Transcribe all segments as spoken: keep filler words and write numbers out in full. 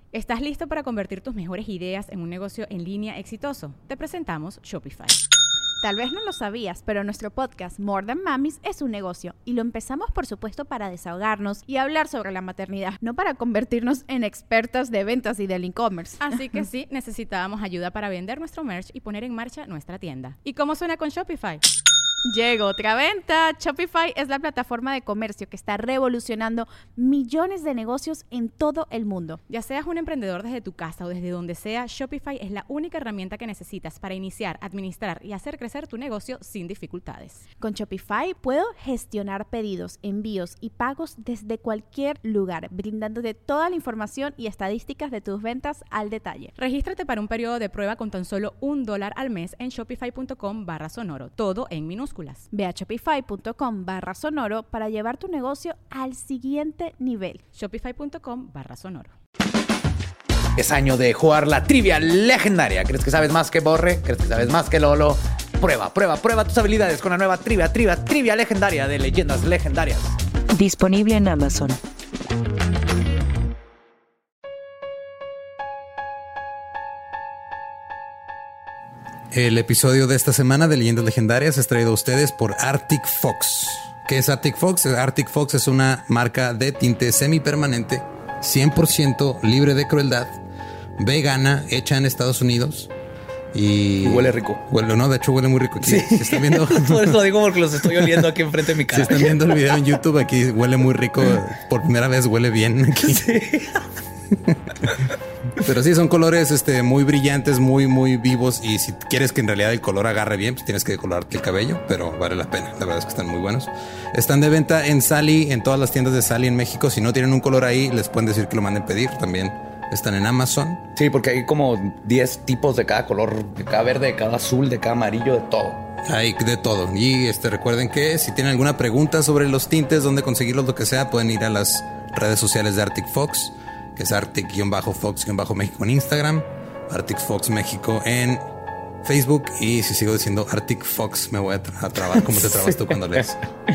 ¿Estás listo para convertir tus mejores ideas en un negocio en línea exitoso? Te presentamos Shopify. Tal vez no lo sabías, pero nuestro podcast More Than Mamis es un negocio y lo empezamos por supuesto para desahogarnos y hablar sobre la maternidad, no para convertirnos en expertas de ventas y del e-commerce. Así que sí, necesitábamos ayuda para vender nuestro merch y poner en marcha nuestra tienda. ¿Y cómo suena con Shopify? Llegó otra venta. Shopify es la plataforma de comercio que está revolucionando millones de negocios en todo el mundo. Ya seas un emprendedor desde tu casa o desde donde sea, Shopify es la única herramienta que necesitas para iniciar, administrar y hacer crecer tu negocio sin dificultades. Con Shopify puedo gestionar pedidos, envíos y pagos desde cualquier lugar, brindándote toda la información y estadísticas de tus ventas al detalle. Regístrate para un periodo de prueba con tan solo un dólar al mes en shopify.com barra sonoro, todo en minúsculas. Ve a shopify.com barra sonoro para llevar tu negocio al siguiente nivel. Shopify.com barra sonoro. Es año de jugar la trivia legendaria. ¿Crees que sabes más que Borre? ¿Crees que sabes más que Lolo? Prueba, prueba, prueba tus habilidades con la nueva trivia, trivia, trivia legendaria de Leyendas Legendarias. Disponible en Amazon. El episodio de esta semana de Leyendas Legendarias es traído a ustedes por Arctic Fox. ¿Qué es Arctic Fox? Arctic Fox es una marca de tinte semipermanente, cien por ciento libre de crueldad, vegana, hecha en Estados Unidos. Y, y huele rico. Huele, no, de hecho huele muy rico aquí. Sí. Si están viendo... Por eso lo digo porque los estoy oliendo aquí enfrente de mi cara. Si están viendo el video en YouTube, aquí huele muy rico. Por primera vez huele bien aquí. Sí. Pero sí, son colores este, muy brillantes, muy, muy vivos. Y si quieres que en realidad el color agarre bien, pues tienes que decolorarte el cabello, pero vale la pena. La verdad es que están muy buenos. Están de venta en Sally, en todas las tiendas de Sally en México. Si no tienen un color ahí, les pueden decir que lo manden pedir. También están en Amazon. Sí, porque hay como diez tipos de cada color, de cada verde, de cada azul, de cada amarillo, de todo. Hay de todo. Y este, recuerden que si tienen alguna pregunta sobre los tintes, dónde conseguirlos, lo que sea, pueden ir a las redes sociales de Arctic Fox, que es Arctic-Fox-México en Instagram, Arctic Fox México en Facebook. Y si sigo diciendo Arctic Fox, me voy a, tra- a trabar como te trabas tú cuando lees.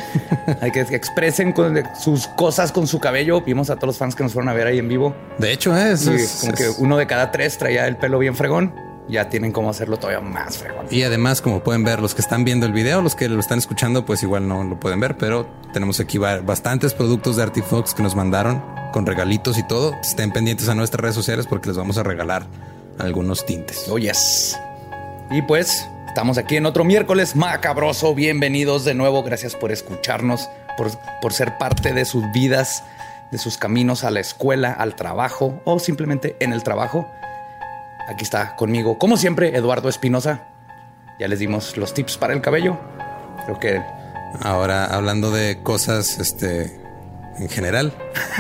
Hay que expresen con sus cosas con su cabello. Vimos a todos los fans que nos fueron a ver ahí en vivo. De hecho, es, es como es, que uno de cada tres traía el pelo bien fregón. Ya tienen cómo hacerlo todavía más fregón. Y además, como pueden ver, los que están viendo el video, los que lo están escuchando, pues igual no lo pueden ver, pero tenemos aquí bastantes productos de Arctic Fox que nos mandaron con regalitos y todo. Estén pendientes a nuestras redes sociales porque les vamos a regalar algunos tintes. Oh, yes. Y pues estamos aquí en otro miércoles macabroso. Bienvenidos de nuevo. Gracias por escucharnos, por, por ser parte de sus vidas, de sus caminos a la escuela, al trabajo o simplemente en el trabajo. Aquí está conmigo, como siempre, Eduardo Espinosa. Ya les dimos los tips para el cabello. Creo que ahora, hablando de cosas este, en general,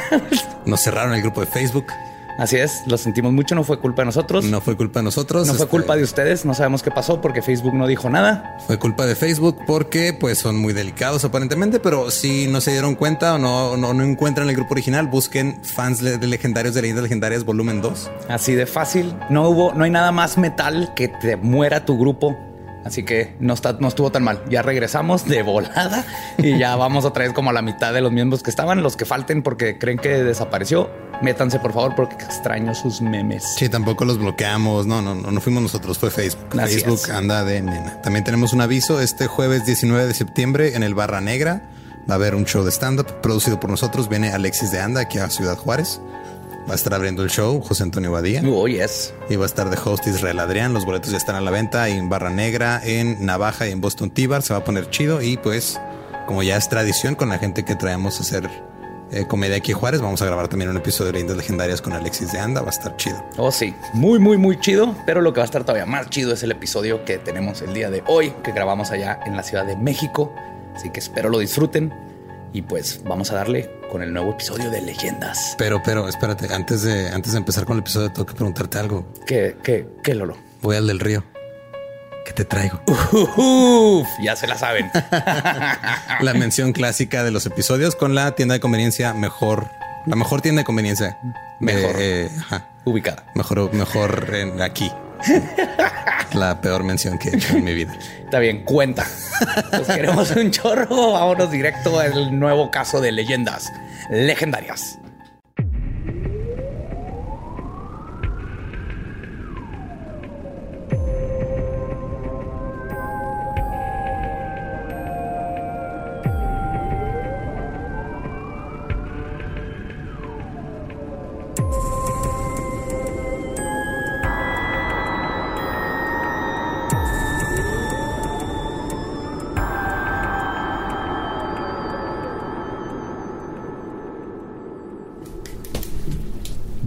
nos cerraron el grupo de Facebook. Así es, lo sentimos mucho, no fue culpa de nosotros. No fue culpa de nosotros. No este, fue culpa de ustedes, no sabemos qué pasó porque Facebook no dijo nada. Fue culpa de Facebook porque pues son muy delicados aparentemente, pero si no se dieron cuenta o no, no, no encuentran el grupo original, busquen Fans de Legendarios de Leyendas Legendarias volumen dos. Así de fácil, no hubo, no hay nada más metal que te muera tu grupo. Así que no, está, no estuvo tan mal. Ya regresamos de volada y ya vamos otra vez como a la mitad de los miembros que estaban. Los que falten porque creen que desapareció, métanse por favor porque extraño sus memes. Sí, tampoco los bloqueamos. No, no, no, no fuimos nosotros, fue Facebook. Así Facebook es. Anda de nena. También tenemos un aviso. Este jueves diecinueve de septiembre en el Barra Negra va a haber un show de stand-up producido por nosotros. Viene Alexis de Anda aquí a Ciudad Juárez. Va a estar abriendo el show José Antonio Badía. Oh, yes. Y va a estar de host Israel Adrián. Los boletos ya están a la venta en Barra Negra, en Navaja y en Boston Tea Bar. Se va a poner chido. Y pues, como ya es tradición con la gente que traemos a hacer eh, comedia aquí en Juárez, vamos a grabar también un episodio de Leyendas Legendarias con Alexis de Anda. Va a estar chido. Oh, sí. Muy, muy, muy chido. Pero lo que va a estar todavía más chido es el episodio que tenemos el día de hoy, que grabamos allá en la Ciudad de México. Así que espero lo disfruten. Y pues vamos a darle con el nuevo episodio de Leyendas. Pero, pero, espérate, antes de, antes de empezar con el episodio, tengo que preguntarte algo. ¿Qué, qué, qué, Lolo? Voy al del río. ¿Qué te traigo? Uf, ya se la saben. La mención clásica de los episodios con la tienda de conveniencia mejor, la mejor tienda de conveniencia. Mejor. Eh, eh, ajá. Ubicada. Mejor, mejor en aquí. La peor mención que he hecho en mi vida. Está bien, cuenta. Pues queremos un chorro. Vámonos directo al nuevo caso de Leyendas Legendarias.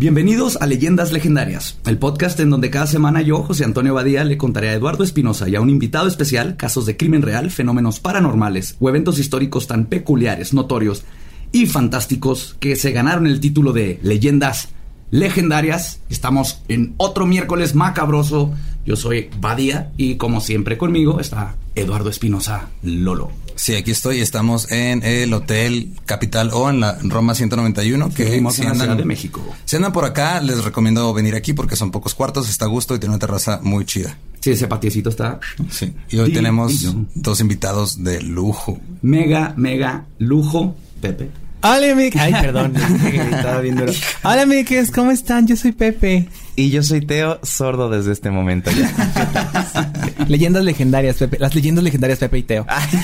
Bienvenidos a Leyendas Legendarias, el podcast en donde cada semana yo, José Antonio Badía, le contaré a Eduardo Espinosa y a un invitado especial casos de crimen real, fenómenos paranormales o eventos históricos tan peculiares, notorios y fantásticos que se ganaron el título de Leyendas Legendarias. Estamos en otro miércoles macabroso. Yo soy Badía y como siempre conmigo está Eduardo Espinosa Lolo. Sí, aquí estoy. Estamos en el Hotel Capital O en la Roma ciento noventa y uno. Que Seguimos si en la andan, Ciudad de México. Si andan por acá, les recomiendo venir aquí porque son pocos cuartos, está a gusto y tiene una terraza muy chida. Sí, ese patiecito está. Sí. Y hoy Divino. tenemos dos invitados de lujo. Mega, mega lujo, Pepe. Hola, amigos. Ay, perdón. Estaba bien duro. Hola, amigos. ¿Cómo están? Yo soy Pepe. Y yo soy Teo, sordo desde este momento ya. Leyendas legendarias, Pepe. Las leyendas legendarias, Pepe y Teo.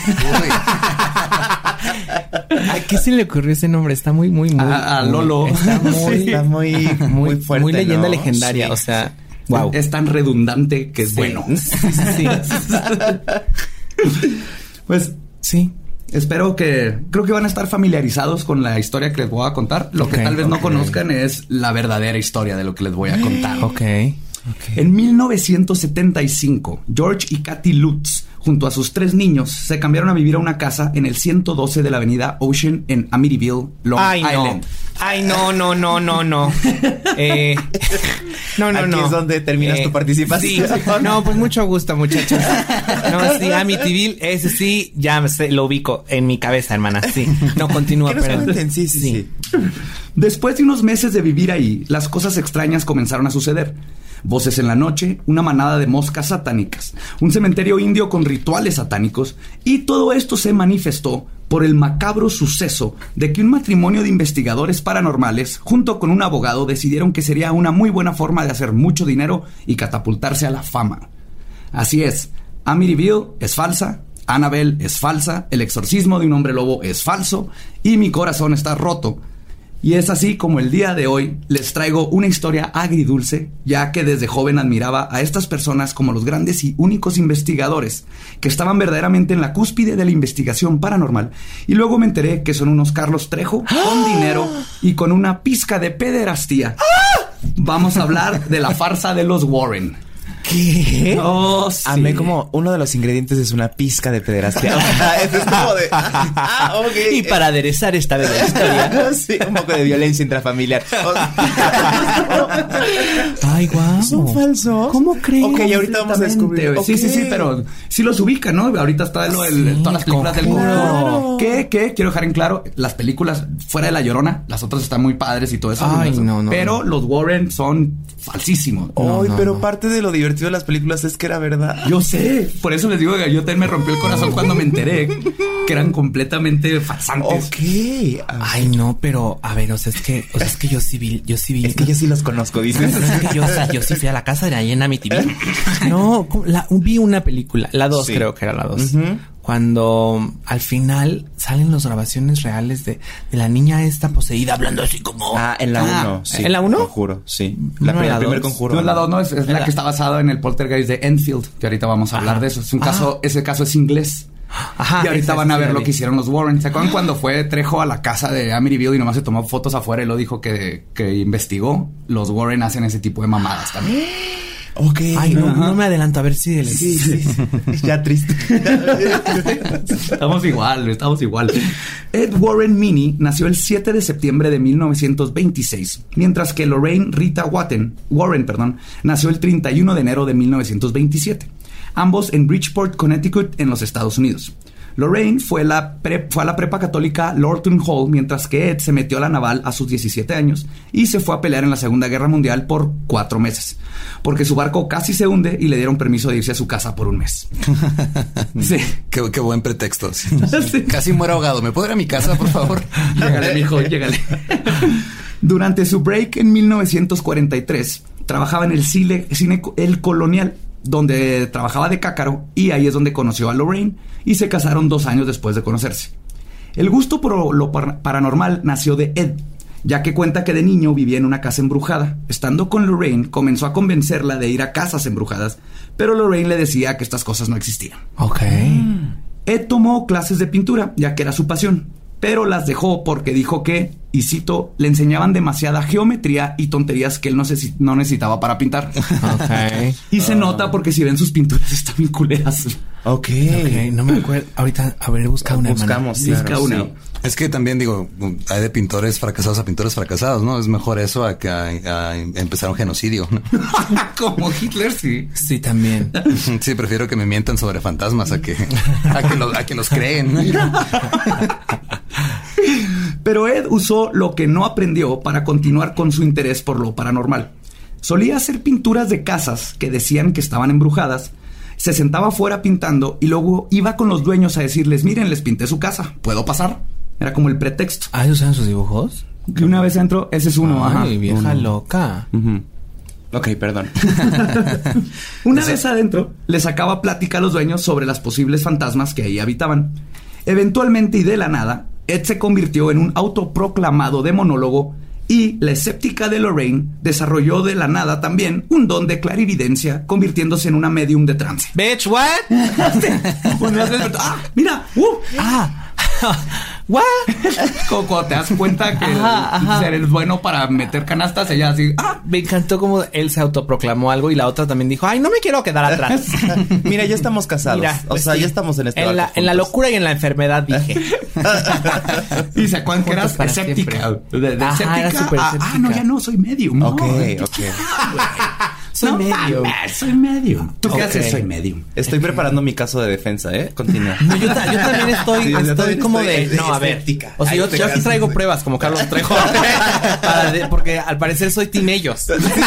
¿A qué se le ocurrió ese nombre? Está muy, muy, muy... A, a Lolo. Está muy... Está muy, muy, muy fuerte, muy leyenda ¿no? legendaria. Sí. O sea, wow. Es tan redundante que es Sí. bueno. Sí, sí, Pues sí. espero que... Creo que van a estar familiarizados con la historia que les voy a contar. Lo que Ok, tal vez no ok. conozcan es la verdadera historia de lo que les voy a contar. Ok. En mil novecientos setenta y cinco, George y Kathy Lutz, junto a sus tres niños, se cambiaron a vivir a una casa en el ciento doce de la avenida Ocean en Amityville, Long Ay, no. Island. Ay, no, no, no, no, no. Eh, no, no, Aquí no. es donde terminas tu participación. Sí. No, pues mucho gusto, muchachos. No, sí, Amityville, ese sí, ya me sé, lo ubico en mi cabeza, hermana. Sí. No, continúa, ¿Qué nos pero... cuenten? Sí, sí, sí. Después de unos meses de vivir ahí, las cosas extrañas comenzaron a suceder. Voces en la noche, una manada de moscas satánicas, un cementerio indio con rituales satánicos, y todo esto se manifestó por el macabro suceso de que un matrimonio de investigadores paranormales, junto con un abogado, decidieron que sería una muy buena forma de hacer mucho dinero y catapultarse a la fama. Así es, Amityville es falsa, Annabelle es falsa, el exorcismo de un hombre lobo es falso, y mi corazón está roto. Y es así como el día de hoy les traigo una historia agridulce, ya que desde joven admiraba a estas personas como los grandes y únicos investigadores que estaban verdaderamente en la cúspide de la investigación paranormal. Y luego me enteré que son unos Carlos Trejo con dinero y con una pizca de pederastía. Vamos a hablar de la farsa de los Warren. ¿Qué? Oh, sí. Amé como uno de los ingredientes es una pizca de pederastia. O sea, eso es como de... Ah, ok. Y para aderezar esta vez la historia... Sí, un poco de violencia intrafamiliar. Ay, guau. ¿Son falsos? ¿Cómo crees? Ok, y ahorita vamos a descubrir. Sí, sí, sí, Ok. pero sí los ubican, ¿no? Ahorita está lo del, Sí, todas las películas del Conjuro. Conjuro. ¿Qué? ¿Qué? Quiero dejar en claro, las películas fuera de La Llorona, las otras están muy padres y todo eso. Ay, eso. no, no, Pero no. los Warren son falsísimos. Ay, No, no, pero no. parte de lo divertido de las películas es que era verdad. Yo sé, por eso les digo que yo también me rompió el corazón cuando me enteré que eran completamente farsantes. Ok. Ay, no, pero... A ver, o sea, es que... O sea, es que yo sí vi... Yo sí vi... Es que yo sí los conozco, dices. Pero es que yo, o sea, yo sí fui a la casa de ahí en Amityville. No, ¿cómo? La, vi una película, la dos Sí. creo que era la dos. Ujú. Cuando al final salen las grabaciones reales de, de la niña esta poseída hablando así como... Ah, en la Ah, uno. Sí. ¿en la uno? Conjuro, sí. ¿No La, era el la primer dos? conjuro. No es la dos, no, es, es la Era- que está basada en el poltergeist de Enfield, que ahorita vamos a hablar Ajá. de eso. Es un Ah. caso, ese caso es inglés. Ajá, Y ahorita esa- van a esa ver sí la lo vi. que hicieron los Warren. ¿Se acuerdan cuando fue Trejo a la casa de Amityville y nomás se tomó fotos afuera y lo dijo que, que investigó? Los Warren hacen ese tipo de mamadas también. Ok. Ay, no, Ajá. no me adelanto. A ver si... les- Sí, sí. Ya triste. Estamos igual, estamos igual. Ed Warren Meany nació el siete de septiembre de mil novecientos veintiséis, mientras que Lorraine Rita Warren, Warren, perdón, nació el treinta y uno de enero de mil novecientos veintisiete, ambos en Bridgeport, Connecticut, en los Estados Unidos. Lorraine fue, la pre- fue a la prepa católica Lorton Hall, mientras que Ed se metió a la naval a sus diecisiete años y se fue a pelear en la Segunda Guerra Mundial por cuatro meses, porque su barco casi se hunde y le dieron permiso de irse a su casa por un mes. Sí. Qué, qué buen pretexto. Sí. Sí. Casi muero ahogado. ¿Me puedo ir a mi casa, por favor? Llégale, mijo, llégale. Durante su break en mil novecientos cuarenta y tres, trabajaba en el cine, cine El Colonial, donde trabajaba de cácaro, y ahí es donde conoció a Lorraine y se casaron dos años después de conocerse. El gusto por lo par- paranormal nació de Ed, ya que cuenta que de niño vivía en una casa embrujada. Estando con Lorraine, comenzó a convencerla de ir a casas embrujadas, pero Lorraine le decía que estas cosas no existían. Ok. Ed tomó clases de pintura, ya que era su pasión, pero las dejó porque dijo que y cito, le enseñaban demasiada geometría y tonterías que él no, se, no necesitaba para pintar. Ok. Y se uh. nota porque si ven sus pinturas están bien culeras. Ok. Ok, no me acuerdo. Ahorita, a ver, busca una. Buscamos, claro, busca una. Sí. Es que también digo, hay de pintores fracasados a pintores fracasados, ¿no? Es mejor eso a que a, a empezar un genocidio, ¿no? Como Hitler, sí. Sí, también. Sí, prefiero que me mientan sobre fantasmas a que, a que, lo, a que los creen. Pero Ed usó lo que no aprendió para continuar con su interés por lo paranormal. Solía hacer pinturas de casas que decían que estaban embrujadas, se sentaba afuera pintando y luego iba con los dueños a decirles, miren, les pinté su casa, ¿puedo pasar? Era como el pretexto. ¿Ah, ellos usaban sus dibujos? Y una vez entro, ese es uno. Ay, ajá. vieja uno. loca. Uh-huh. Ok, perdón. Una Ese... vez adentro, le sacaba plática a los dueños sobre las posibles fantasmas que ahí habitaban. Eventualmente y de la nada, Ed se convirtió en un autoproclamado demonólogo y la escéptica de Lorraine desarrolló de la nada también un don de clarividencia, convirtiéndose en una medium de trance. Bitch, what? ¡Ah, mira! Uh. ¡Ah! ¿What? Como cuando te das cuenta que ajá, ajá. eres bueno para meter canastas, ella así. ¡Ah! Me encantó como él se autoproclamó algo y la otra también dijo, ay, no me quiero quedar atrás. Mira, ya estamos casados. Mira, o sea, sí. ya estamos en este en la, en la locura y en la enfermedad, dije. Y se acuerdan que eras escéptica. De, de ajá, escéptica, era súper ah, escéptica. Ah, no, ya no, soy medium. Ok, no, ok. Soy no, medium. Mames, soy medium. ¿Tú okay. qué haces? Soy medium. Estoy okay. preparando mi caso de defensa, ¿eh? Continúa. No, yo, ta- yo también estoy, sí, estoy también como estoy de... No, a ver. O sea, yo, yo aquí traigo pruebas, como Carlos Trejo. para de, porque al parecer soy team ellos.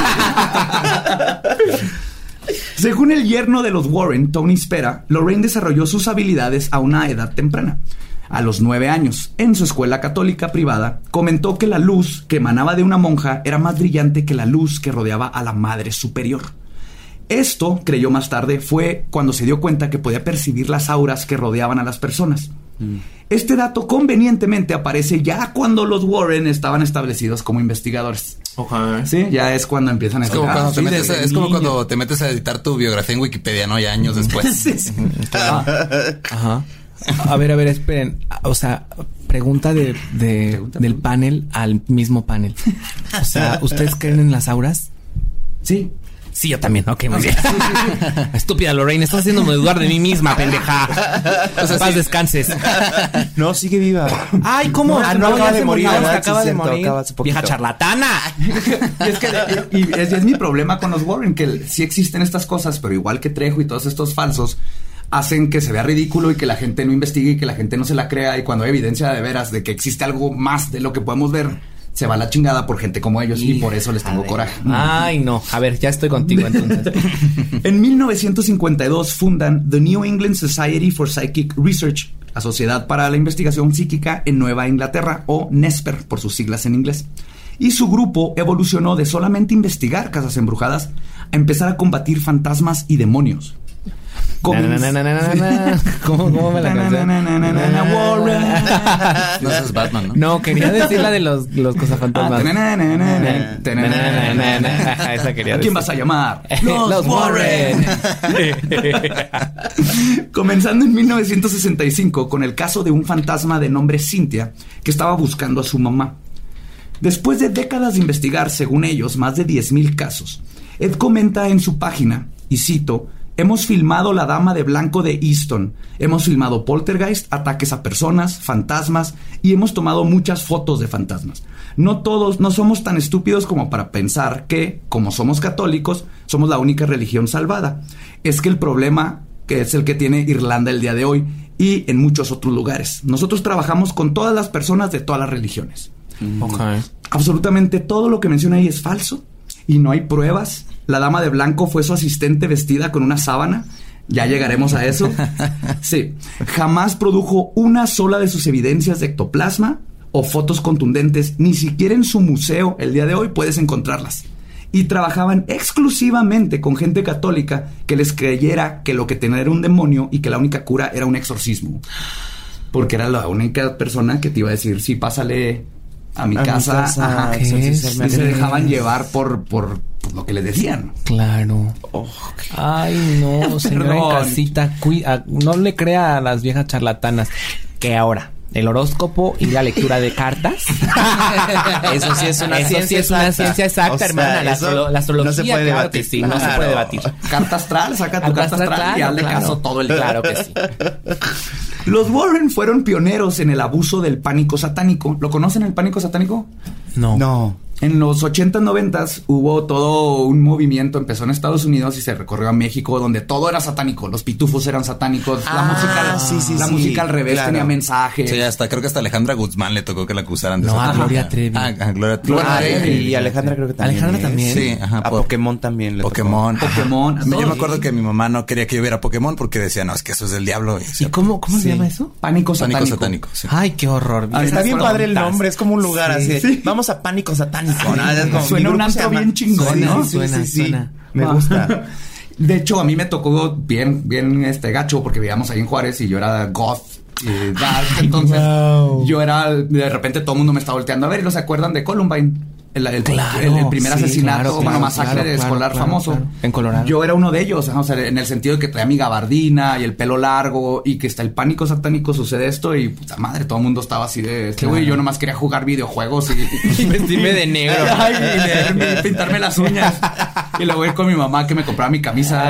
Según el yerno de los Warren, Tony Spera, Lorraine desarrolló sus habilidades a una edad temprana. A los nueve años, en su escuela católica privada, comentó que la luz que emanaba de una monja era más brillante que la luz que rodeaba a la Madre Superior. Esto, creyó más tarde, fue cuando se dio cuenta que podía percibir las auras que rodeaban a las personas. Mm. Este dato convenientemente aparece ya cuando los Warren estaban establecidos como investigadores. Okay. Sí, ya es cuando empiezan a es como, cuando, sí, te metes a, es como cuando te metes a editar tu biografía en Wikipedia, ¿no? Ya años después. Sí, sí. Ah. Ajá. A ver, a ver, esperen. O sea, pregunta de, de pregunta, del pregunta. panel al mismo panel. O sea, ¿ustedes creen en las auras? Sí. Sí, yo también. Ok, muy bien. Estúpida Lorraine, estás haciéndome dudar de mí misma, pendeja. O sea, paz, sí. descanses. No, sigue viva. Ay, ¿cómo? Ah, no, no acaba de morir. Murió, ¿verdad? acaba sí, de cierto, morir. acaba Vieja charlatana. Y es que y es, y es mi problema con los Warren, que sí existen estas cosas, pero igual que Trejo y todos estos falsos, hacen que se vea ridículo y que la gente no investigue y que la gente no se la crea, y cuando hay evidencia de veras de que existe algo más de lo que podemos ver, se va a la chingada por gente como ellos. Hija, y por eso les tengo coraje. Ay, no. A ver, ya estoy contigo entonces. En mil novecientos cincuenta y dos fundan The New England Society for Psychic Research, la Sociedad para la Investigación Psíquica en Nueva Inglaterra, o NESPER por sus siglas en inglés. Y su grupo evolucionó de solamente investigar casas embrujadas a empezar a combatir fantasmas y demonios. Na, na, na, na, na, na. ¿Cómo, ¿Cómo me la canción? No, eso es Batman, ¿no? No, quería decir la de los, los cosafantasmas. Esa quería ¿A decir. quién vas a llamar? Los, los Warren. Comenzando en mil novecientos sesenta y cinco con el caso de un fantasma de nombre Cynthia que estaba buscando a su mamá. Después de décadas de investigar, según ellos, más de diez mil casos, Ed comenta en su página, y cito: hemos filmado La Dama de Blanco de Easton, hemos filmado poltergeist, ataques a personas, fantasmas, y hemos tomado muchas fotos de fantasmas. No todos, no somos tan estúpidos como para pensar que, como somos católicos, somos la única religión salvada. Es que el problema que es el que tiene Irlanda el día de hoy y en muchos otros lugares. Nosotros trabajamos con todas las personas de todas las religiones. Okay. Absolutamente todo lo que menciona ahí es falso y no hay pruebas. La Dama de Blanco fue su asistente vestida con una sábana. Ya llegaremos a eso. Sí. Jamás produjo una sola de sus evidencias de ectoplasma o fotos contundentes. Ni siquiera en su museo el día de hoy puedes encontrarlas. Y trabajaban exclusivamente con gente católica que les creyera que lo que tenía era un demonio y que la única cura era un exorcismo. Porque era la única persona que te iba a decir, sí, pásale a mi a casa. Mi casa ajá, y se dejaban llevar por... por lo que les decían. Claro. Oh, ay, no, señora en casita, cuida, no le crea a las viejas charlatanas. Que ahora, El horóscopo y la lectura de cartas. Eso sí es una Eso ciencia sí es una exacta. ciencia exacta, O sea, hermana. La, eso astro- la astrología, no se puede claro debatir. que sí, no se Claro. puede debatir. Carta astral, saca tu Carta carta astral astral, y hazle claro. caso todo el día. Claro que sí. Los Warren fueron pioneros en el abuso del pánico satánico. ¿Lo conocen el pánico satánico? No. No. En los ochentas, noventas hubo todo un movimiento, empezó en Estados Unidos y se recorrió a México, donde todo era satánico. Los pitufos eran satánicos, la Ah, música, sí, sí, la sí, música al revés claro. tenía mensajes. Sí, hasta creo que hasta Alejandra Guzmán le tocó que la acusaran de No, a satánica. Gloria Trevi. Ah, a Gloria Trevi. Gloria Ah, Trevi. y Alejandra creo que también. Alejandra ¿eh? también. Sí, ajá. A por- Pokémon también le tocó. Pokémon. ajá. Pokémon, a Yo todos. me acuerdo que mi mamá no quería que yo viera Pokémon porque decía, no, es que eso es del diablo. Y, ¿Y cómo, cómo se Sí. llama eso? Pánico satánico. Pánico satánico, sí. Ay, qué horror. Ah, Está bien Fueron padre el tas- nombre, es como un lugar Sí, así. de, sí. Vamos a pánico satánico. ¿no? Es como, Suena mi un grupo se antro llama- bien chingón, Sí, ¿no? sí, Suena, sí, sí. suena. Me Ah. gusta. De hecho, a mí me tocó bien, bien este gacho porque vivíamos ahí en Juárez y yo era goth y dark. Entonces, Wow. yo era, de repente todo el mundo me estaba volteando a ver y no se acuerdan de Columbine. El, el- Claro, el- el primer sí, asesinato, claro, bueno, claro, masacre claro, de claro, escolar claro, famoso. claro. En Colorado. Yo era uno de ellos, ajá, o sea, en el sentido de que traía mi gabardina y el pelo largo y que está el pánico satánico, sucede esto y puta madre, todo el mundo estaba así de este güey. Yo nomás quería jugar videojuegos y, Y vestirme de negro. Ay, y leerme, y pintarme las uñas. Y luego ir con mi mamá que me compraba mi camisa.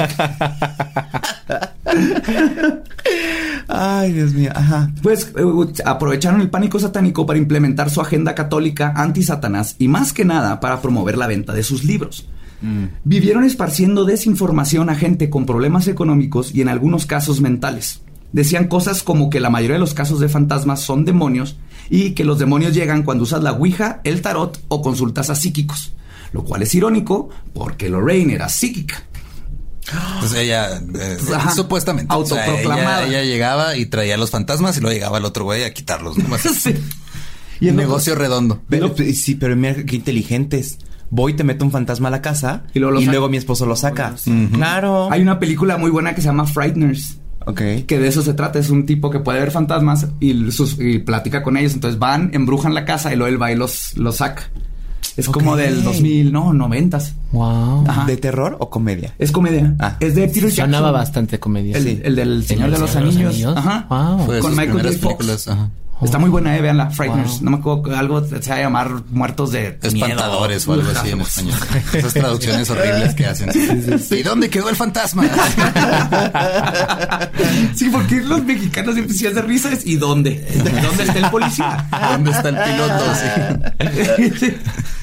Ay, Dios mío. Ajá. Pues eh, aprovecharon el pánico satánico para implementar su agenda católica anti-Satanás y más que nada para promover la venta de sus libros. Vivieron esparciendo desinformación a gente con problemas económicos y en algunos casos mentales. Decían cosas como que la mayoría de los casos de fantasmas son demonios y que los demonios llegan cuando usas la ouija, el tarot o consultas a psíquicos. Lo cual es irónico porque Lorraine era psíquica. Entonces ella, eh, Ajá. supuestamente, o sea, Autoproclamada. ella, ella llegaba y traía los fantasmas y luego llegaba el otro güey a quitarlos. ¿no? Así. Sí. Y el un otro- negocio redondo. Pero, sí, pero mira qué inteligentes. Voy, te meto un fantasma a la casa Y y luego luego, lo saca. mi esposo lo saca. Ujú. Claro. Hay una película muy buena que se llama Frighteners. Ok. Que de eso se trata, es un tipo que puede ver fantasmas y, sus, y platica con ellos. Entonces van, embrujan la casa y luego él va y los, los saca. Es Ok. como del dos mil, no, noventas. Wow. Ajá. ¿De terror o comedia? Es comedia. Ah. Es de Peter Jackson. Sonaba bastante comedia. El, Sí. el del Señor El de los Señor Anillos. Ajá. Wow. Fue de Con sus Michael primeras J. Fox. películas. Ajá. Está muy buena, eh, veanla, Frighteners. Wow. No me acuerdo, algo se va a llamar Muertos de Espantadores o algo Miedo. así en español. Esas traducciones horribles que hacen. ¿Y dónde quedó el fantasma? Sí, porque los mexicanos siempre se hacen risas. ¿Y dónde? ¿Dónde está el policía? ¿Dónde está el piloto? Sí.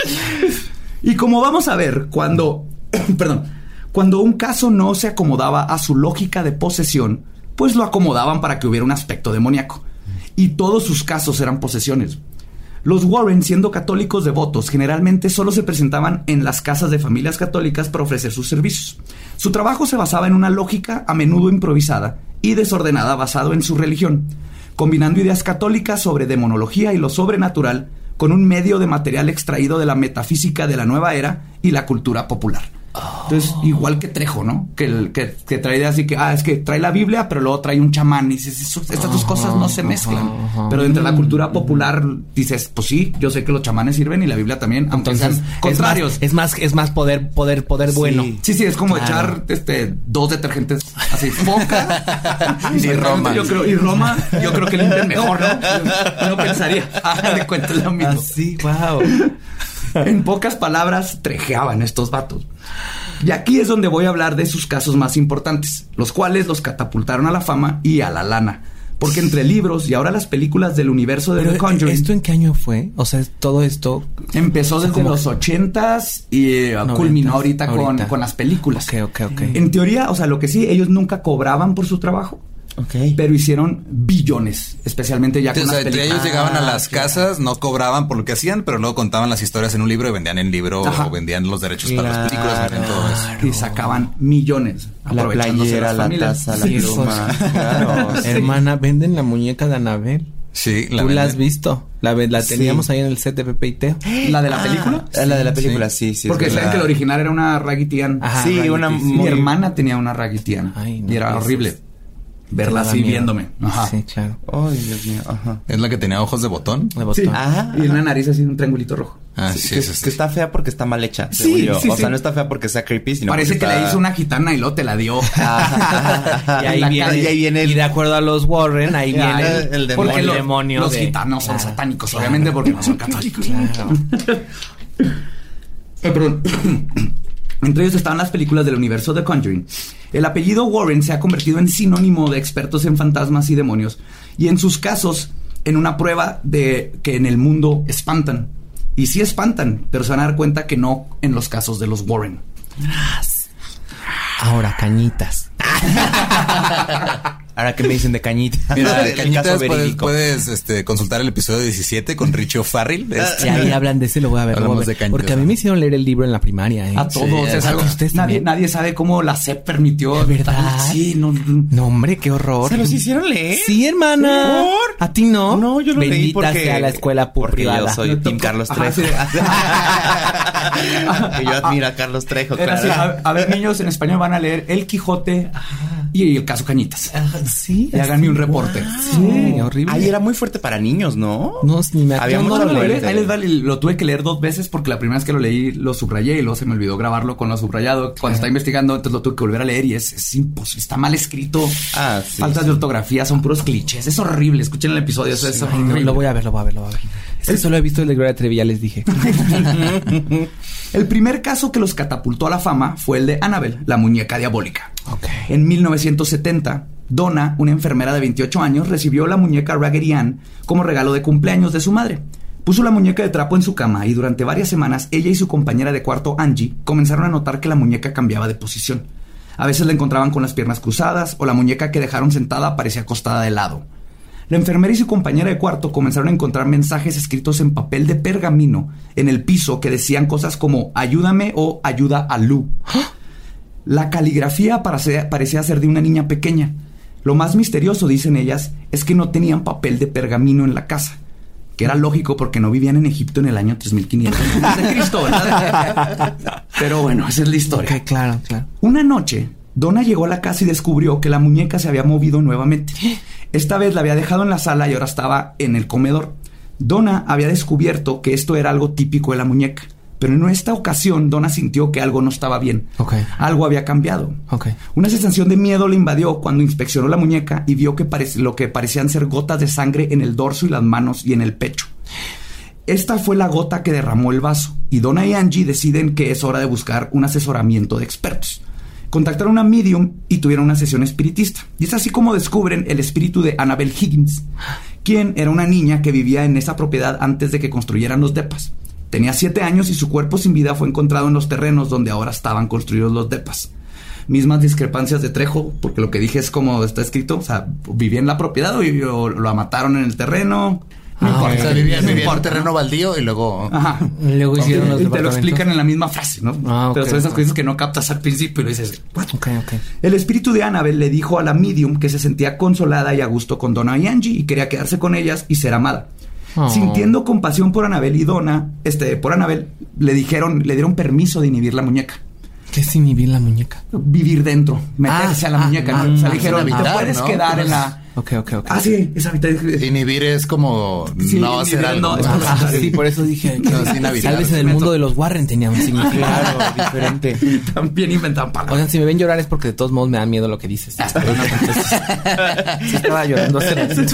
Y como vamos a ver, cuando, perdón, cuando un caso no se acomodaba a su lógica de posesión, pues lo acomodaban para que hubiera un aspecto demoníaco. Y todos sus casos eran posesiones. Los Warren, siendo católicos devotos, generalmente solo se presentaban en las casas de familias católicas para ofrecer sus servicios. Su trabajo se basaba en una lógica a menudo improvisada y desordenada basado en su religión, combinando ideas católicas sobre demonología y lo sobrenatural con un medio de material extraído de la metafísica de la nueva era y la cultura popular. Entonces, igual que Trejo, ¿no? Que, el, que, que trae ideas así que, ah, es que trae la Biblia, pero luego trae un chamán. Y dices, eso- estas dos cosas no se mezclan. ajá. Pero dentro de la cultura popular dices, pues sí, yo sé que los chamanes sirven y la Biblia también, aunque Entonces, sean es contrarios. más, es más, es más poder, poder, poder Sí. bueno. Sí, sí, es como Claro. echar este dos detergentes así, Foca Y Roma. Yo creo, y Roma, yo creo que limpian mejor, ¿no? Yo no pensaría. Ah, de cuenta es lo mismo. Así, wow. En pocas palabras, trejeaban estos vatos. Y aquí es donde voy a hablar de sus casos más importantes, los cuales los catapultaron a la fama y a la lana. Porque entre libros y ahora las películas del universo de Pero, The Conjuring ¿esto en qué año fue? O sea, todo esto... empezó o sea, desde como los ochentas y eh, Noventas, culminó ahorita, Con, ahorita. con las películas. Ok, ok, ok. En teoría, o sea, lo que sí, ellos nunca cobraban por su trabajo, Ok. pero hicieron billones, especialmente ya Sí, con o las sea, entre películas. ellos llegaban a las claro. casas, no cobraban por lo que hacían, pero luego contaban las historias en un libro y vendían el libro Ajá. o vendían los derechos para las películas, Claro. vendían todo eso. Y sacaban millones. La aprovechándose de playera, las la familias. taza, la Sí, pluma. pues, Claro. Sí. Hermana, venden la muñeca de Anabel. Sí, ¿Tú la venden. has visto? La, ve- la Sí. teníamos ahí en el set de Pepe y Teo. ¿La de la película? Ah, la de la película, sí, sí. Porque es saben verdad. que la original era una Raggedy Ann. Ajá, Sí, Raggedy, una sí. Mi muy- hermana tenía una Raggedy Ann. Ay, no y era dices. horrible. verla así viéndome. Ajá. Sí, claro. Ay, Dios mío. Ajá. ¿Es la que tenía ojos de botón? De botón. Sí. Ah. Y una nariz así, un triangulito rojo. Ah, Sí, sí, que, sí, sí. que está fea porque está mal hecha. Sí, según yo. sí, O sí. sea, no está fea porque sea creepy, sino Parece que porque está... le hizo una gitana y luego te la dio. Ajá. Y ahí, La viene, cara- y ahí viene el... y de acuerdo a los Warren, ahí Ya, viene el- el demonio. Porque el los, demonio los de- gitanos son Ah, satánicos, claro. obviamente, porque no son católicos. Claro. Eh, perdón. Entre ellos estaban las películas del universo The Conjuring. El apellido Warren se ha convertido en sinónimo de expertos en fantasmas y demonios, y en sus casos, en una prueba de que en el mundo espantan. Y sí espantan, pero se van a dar cuenta que no en los casos de los Warren. Ahora, cañitas. Ahora que me dicen de cañita. Mira, El Cañitas, caso puedes, verídico. puedes este, consultar el episodio diecisiete con Richie O'Farrell. Este, Y ahí hablan de ese, lo voy a ver. Lo voy a Hablamos ver. de cañitas. Porque a mí me hicieron leer el libro en la primaria. ¿eh? A todos. Sí, es a algo- ustedes nadie, también. nadie sabe cómo la S E P permitió. ¿Verdad? Sí, no, no. No, hombre, qué horror. ¿Se los hicieron leer? Sí, hermana. ¿Por? ¿A ti no? No, yo lo leí Bendita porque... sea la escuela pu- porque privada. yo soy Me Team tocó- Carlos Ajá, Trejo. sí. Que yo admiro a Carlos Trejo, Era así, claro. a, a ver, niños, en español van a leer El Quijote y el caso Cañitas. Ah, sí. Y háganme un reporte. Sí, horrible. Ahí era muy fuerte para niños, ¿no? No, ni me Había yo mucha no lo leí. muerte. Ahí les va, lo tuve que leer dos veces porque la primera vez que lo leí lo subrayé y luego se me olvidó grabarlo con lo subrayado. Cuando estaba investigando, entonces lo tuve que volver a leer y es, es imposible, está mal escrito. Ah, sí, Faltas sí. de ortografía, son puros clichés. Es horrible. Escuchen el episodio, eso es Ay, no, horrible. lo voy a ver, lo voy a ver, lo voy a ver. Es que solo he visto el de Gloria Trevi, ya les dije. El primer caso que los catapultó a la fama fue el de Annabelle, la muñeca diabólica. Ok. En mil novecientos setenta, Donna, una enfermera de veintiocho años, recibió la muñeca Raggedy Ann como regalo de cumpleaños de su madre. Puso la muñeca de trapo en su cama y durante varias semanas ella y su compañera de cuarto, Angie, comenzaron a notar que la muñeca cambiaba de posición. A veces la encontraban con las piernas cruzadas o la muñeca que dejaron sentada parecía acostada de lado. La enfermera y su compañera de cuarto comenzaron a encontrar mensajes escritos en papel de pergamino en el piso que decían cosas como ayúdame o ayuda a Lou. La caligrafía parecía, parecía ser de una niña pequeña. Lo más misterioso, dicen ellas, es que no tenían papel de pergamino en la casa. Que era lógico porque no vivían en Egipto en el año tres mil quinientos antes de Cristo, ¿verdad? Pero bueno, esa es la historia. Ok, claro, claro. Una noche, Donna llegó a la casa y descubrió que la muñeca se había movido nuevamente. Esta vez la había dejado en la sala y ahora estaba en el comedor. Donna había descubierto que esto era algo típico de la muñeca. Pero en esta ocasión, Donna sintió que algo no estaba bien. Ok. Algo había cambiado. Ok. Una sensación de miedo le invadió cuando inspeccionó la muñeca y vio que parec- lo que parecían ser gotas de sangre en el dorso y las manos y en el pecho. Esta fue la gota que derramó el vaso, y Donna y Angie deciden que es hora de buscar un asesoramiento de expertos. Contactaron a una medium y tuvieron una sesión espiritista. Y es así como descubren el espíritu de Annabelle Higgins, quien era una niña que vivía en esa propiedad antes de que construyeran los depas. Tenía siete años y su cuerpo sin vida fue encontrado en los terrenos donde ahora estaban construidos los depas. Mismas discrepancias de Trejo, porque lo que dije es como está escrito, o sea, vivía en la propiedad o, vivió- o lo mataron en el terreno. No Ah, importa, O sea, vivía, no vivía en un importa, terreno ¿no? baldío y luego... Ajá. Luego hicieron los Y te lo departamentos. explican en la misma frase, ¿no? Ah, ok, Pero son esas ok. cosas que no captas al principio y lo dices, ¿what? Ok, ok. El espíritu de Annabelle le dijo a la medium que se sentía consolada y a gusto con Donna y Angie y quería quedarse con ellas y ser amada. Oh. Sintiendo compasión por Annabelle y Donna, este, por Annabelle, le dijeron, le dieron permiso de inhibir la muñeca. ¿Qué es inhibir la muñeca? Vivir dentro, meterse Ah, a la ah, muñeca, ah, ¿no? O sea, ah, le dijeron, sin te habitar, puedes ¿no? quedar Pues- en la... Ok, ok, ok. Ah, sí, esa habitar. Inhibir es como Sí, no hacer inhibir, algo. no, es ¿no? como- Ah, sí, por eso dije que No, sin habitar. tal vez en el mundo de los Warren tenía un significado diferente. También inventan palabras. Oigan, si me ven llorar es porque de todos modos me da miedo lo que dices. Pero no, entonces, sí estaba llorando hace ratito.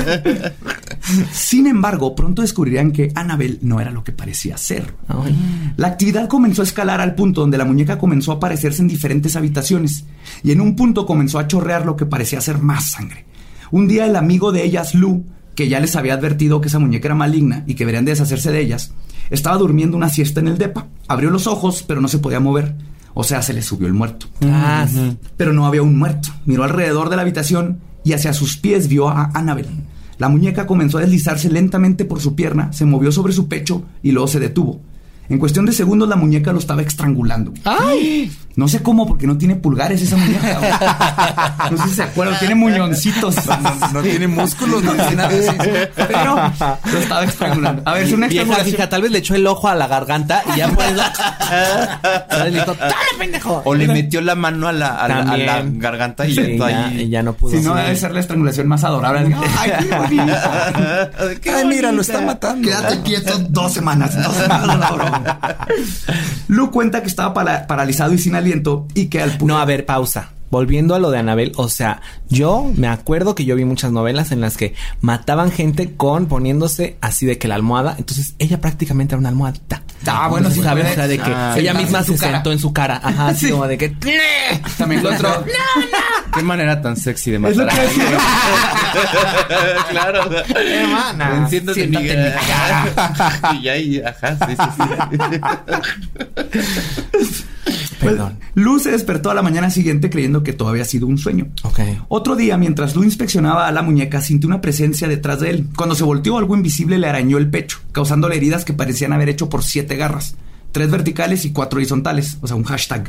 Sin embargo, pronto descubrirían que Annabelle no era lo que parecía ser. Ay. La actividad comenzó a escalar al punto donde la muñeca comenzó a aparecerse en diferentes habitaciones y en un punto comenzó a chorrear lo que parecía ser más sangre. Un día el amigo de ellas, Lou, que ya les había advertido que esa muñeca era maligna y que deberían de deshacerse de ellas, estaba durmiendo una siesta en el depa. Abrió los ojos, pero no se podía mover. O sea, se le subió el muerto. Ah, sí. Pero no había un muerto. Miró alrededor de la habitación y hacia sus pies vio a Annabelle. La muñeca comenzó a deslizarse lentamente por su pierna, se movió sobre su pecho y luego se detuvo. En cuestión de segundos, la muñeca lo estaba estrangulando. ¡Ay! No sé cómo, porque no tiene pulgares esa muñeca. Güey. No sé si se acuerdan, tiene muñoncitos. No, no, no tiene músculos, no tiene nada así. Pero lo estaba estrangulando. A ver, es una Vieja, estrangulación. fija, tal vez le echó el ojo a la garganta y ya pues... le dijo, ¡dale, pendejo! O le metió la mano a la, a la, a la También. garganta y Sí, está ya, ahí. y ya no pudo. Si no, Sí. debe ser la estrangulación más adorable. Ay, qué bonita. Ay, mira, lo está matando. Quédate quieto dos semanas. Dos semanas la broma. Lu cuenta que estaba para- paralizado y sin aliento y que al pu- No, a ver, pausa. Volviendo a lo de Annabelle, o sea, yo me acuerdo que yo vi muchas novelas en las que mataban gente con poniéndose así de que la almohada, entonces ella prácticamente era una almohadita. Ah, bueno, sí, ¿sabes? puede. O sea, de que Ah, ella sí, misma en su se cara. sentó en su cara, ajá, así Sí. como de que... También lo otro. Qué manera tan sexy de Es lo matar que a alguien. decía. Claro. Hermana, Enciéndete en mi siéntate en mi cara. Y ahí, ajá, sí, sí, sí. Perdón. Pues, Lu se despertó a la mañana siguiente creyendo que todo había sido un sueño. Ok. Otro día, mientras Lu inspeccionaba a la muñeca, sintió una presencia detrás de él. Cuando se volteó, algo invisible le arañó el pecho, causándole heridas que parecían haber hecho por siete garras. Tres verticales y cuatro horizontales. O sea, un hashtag.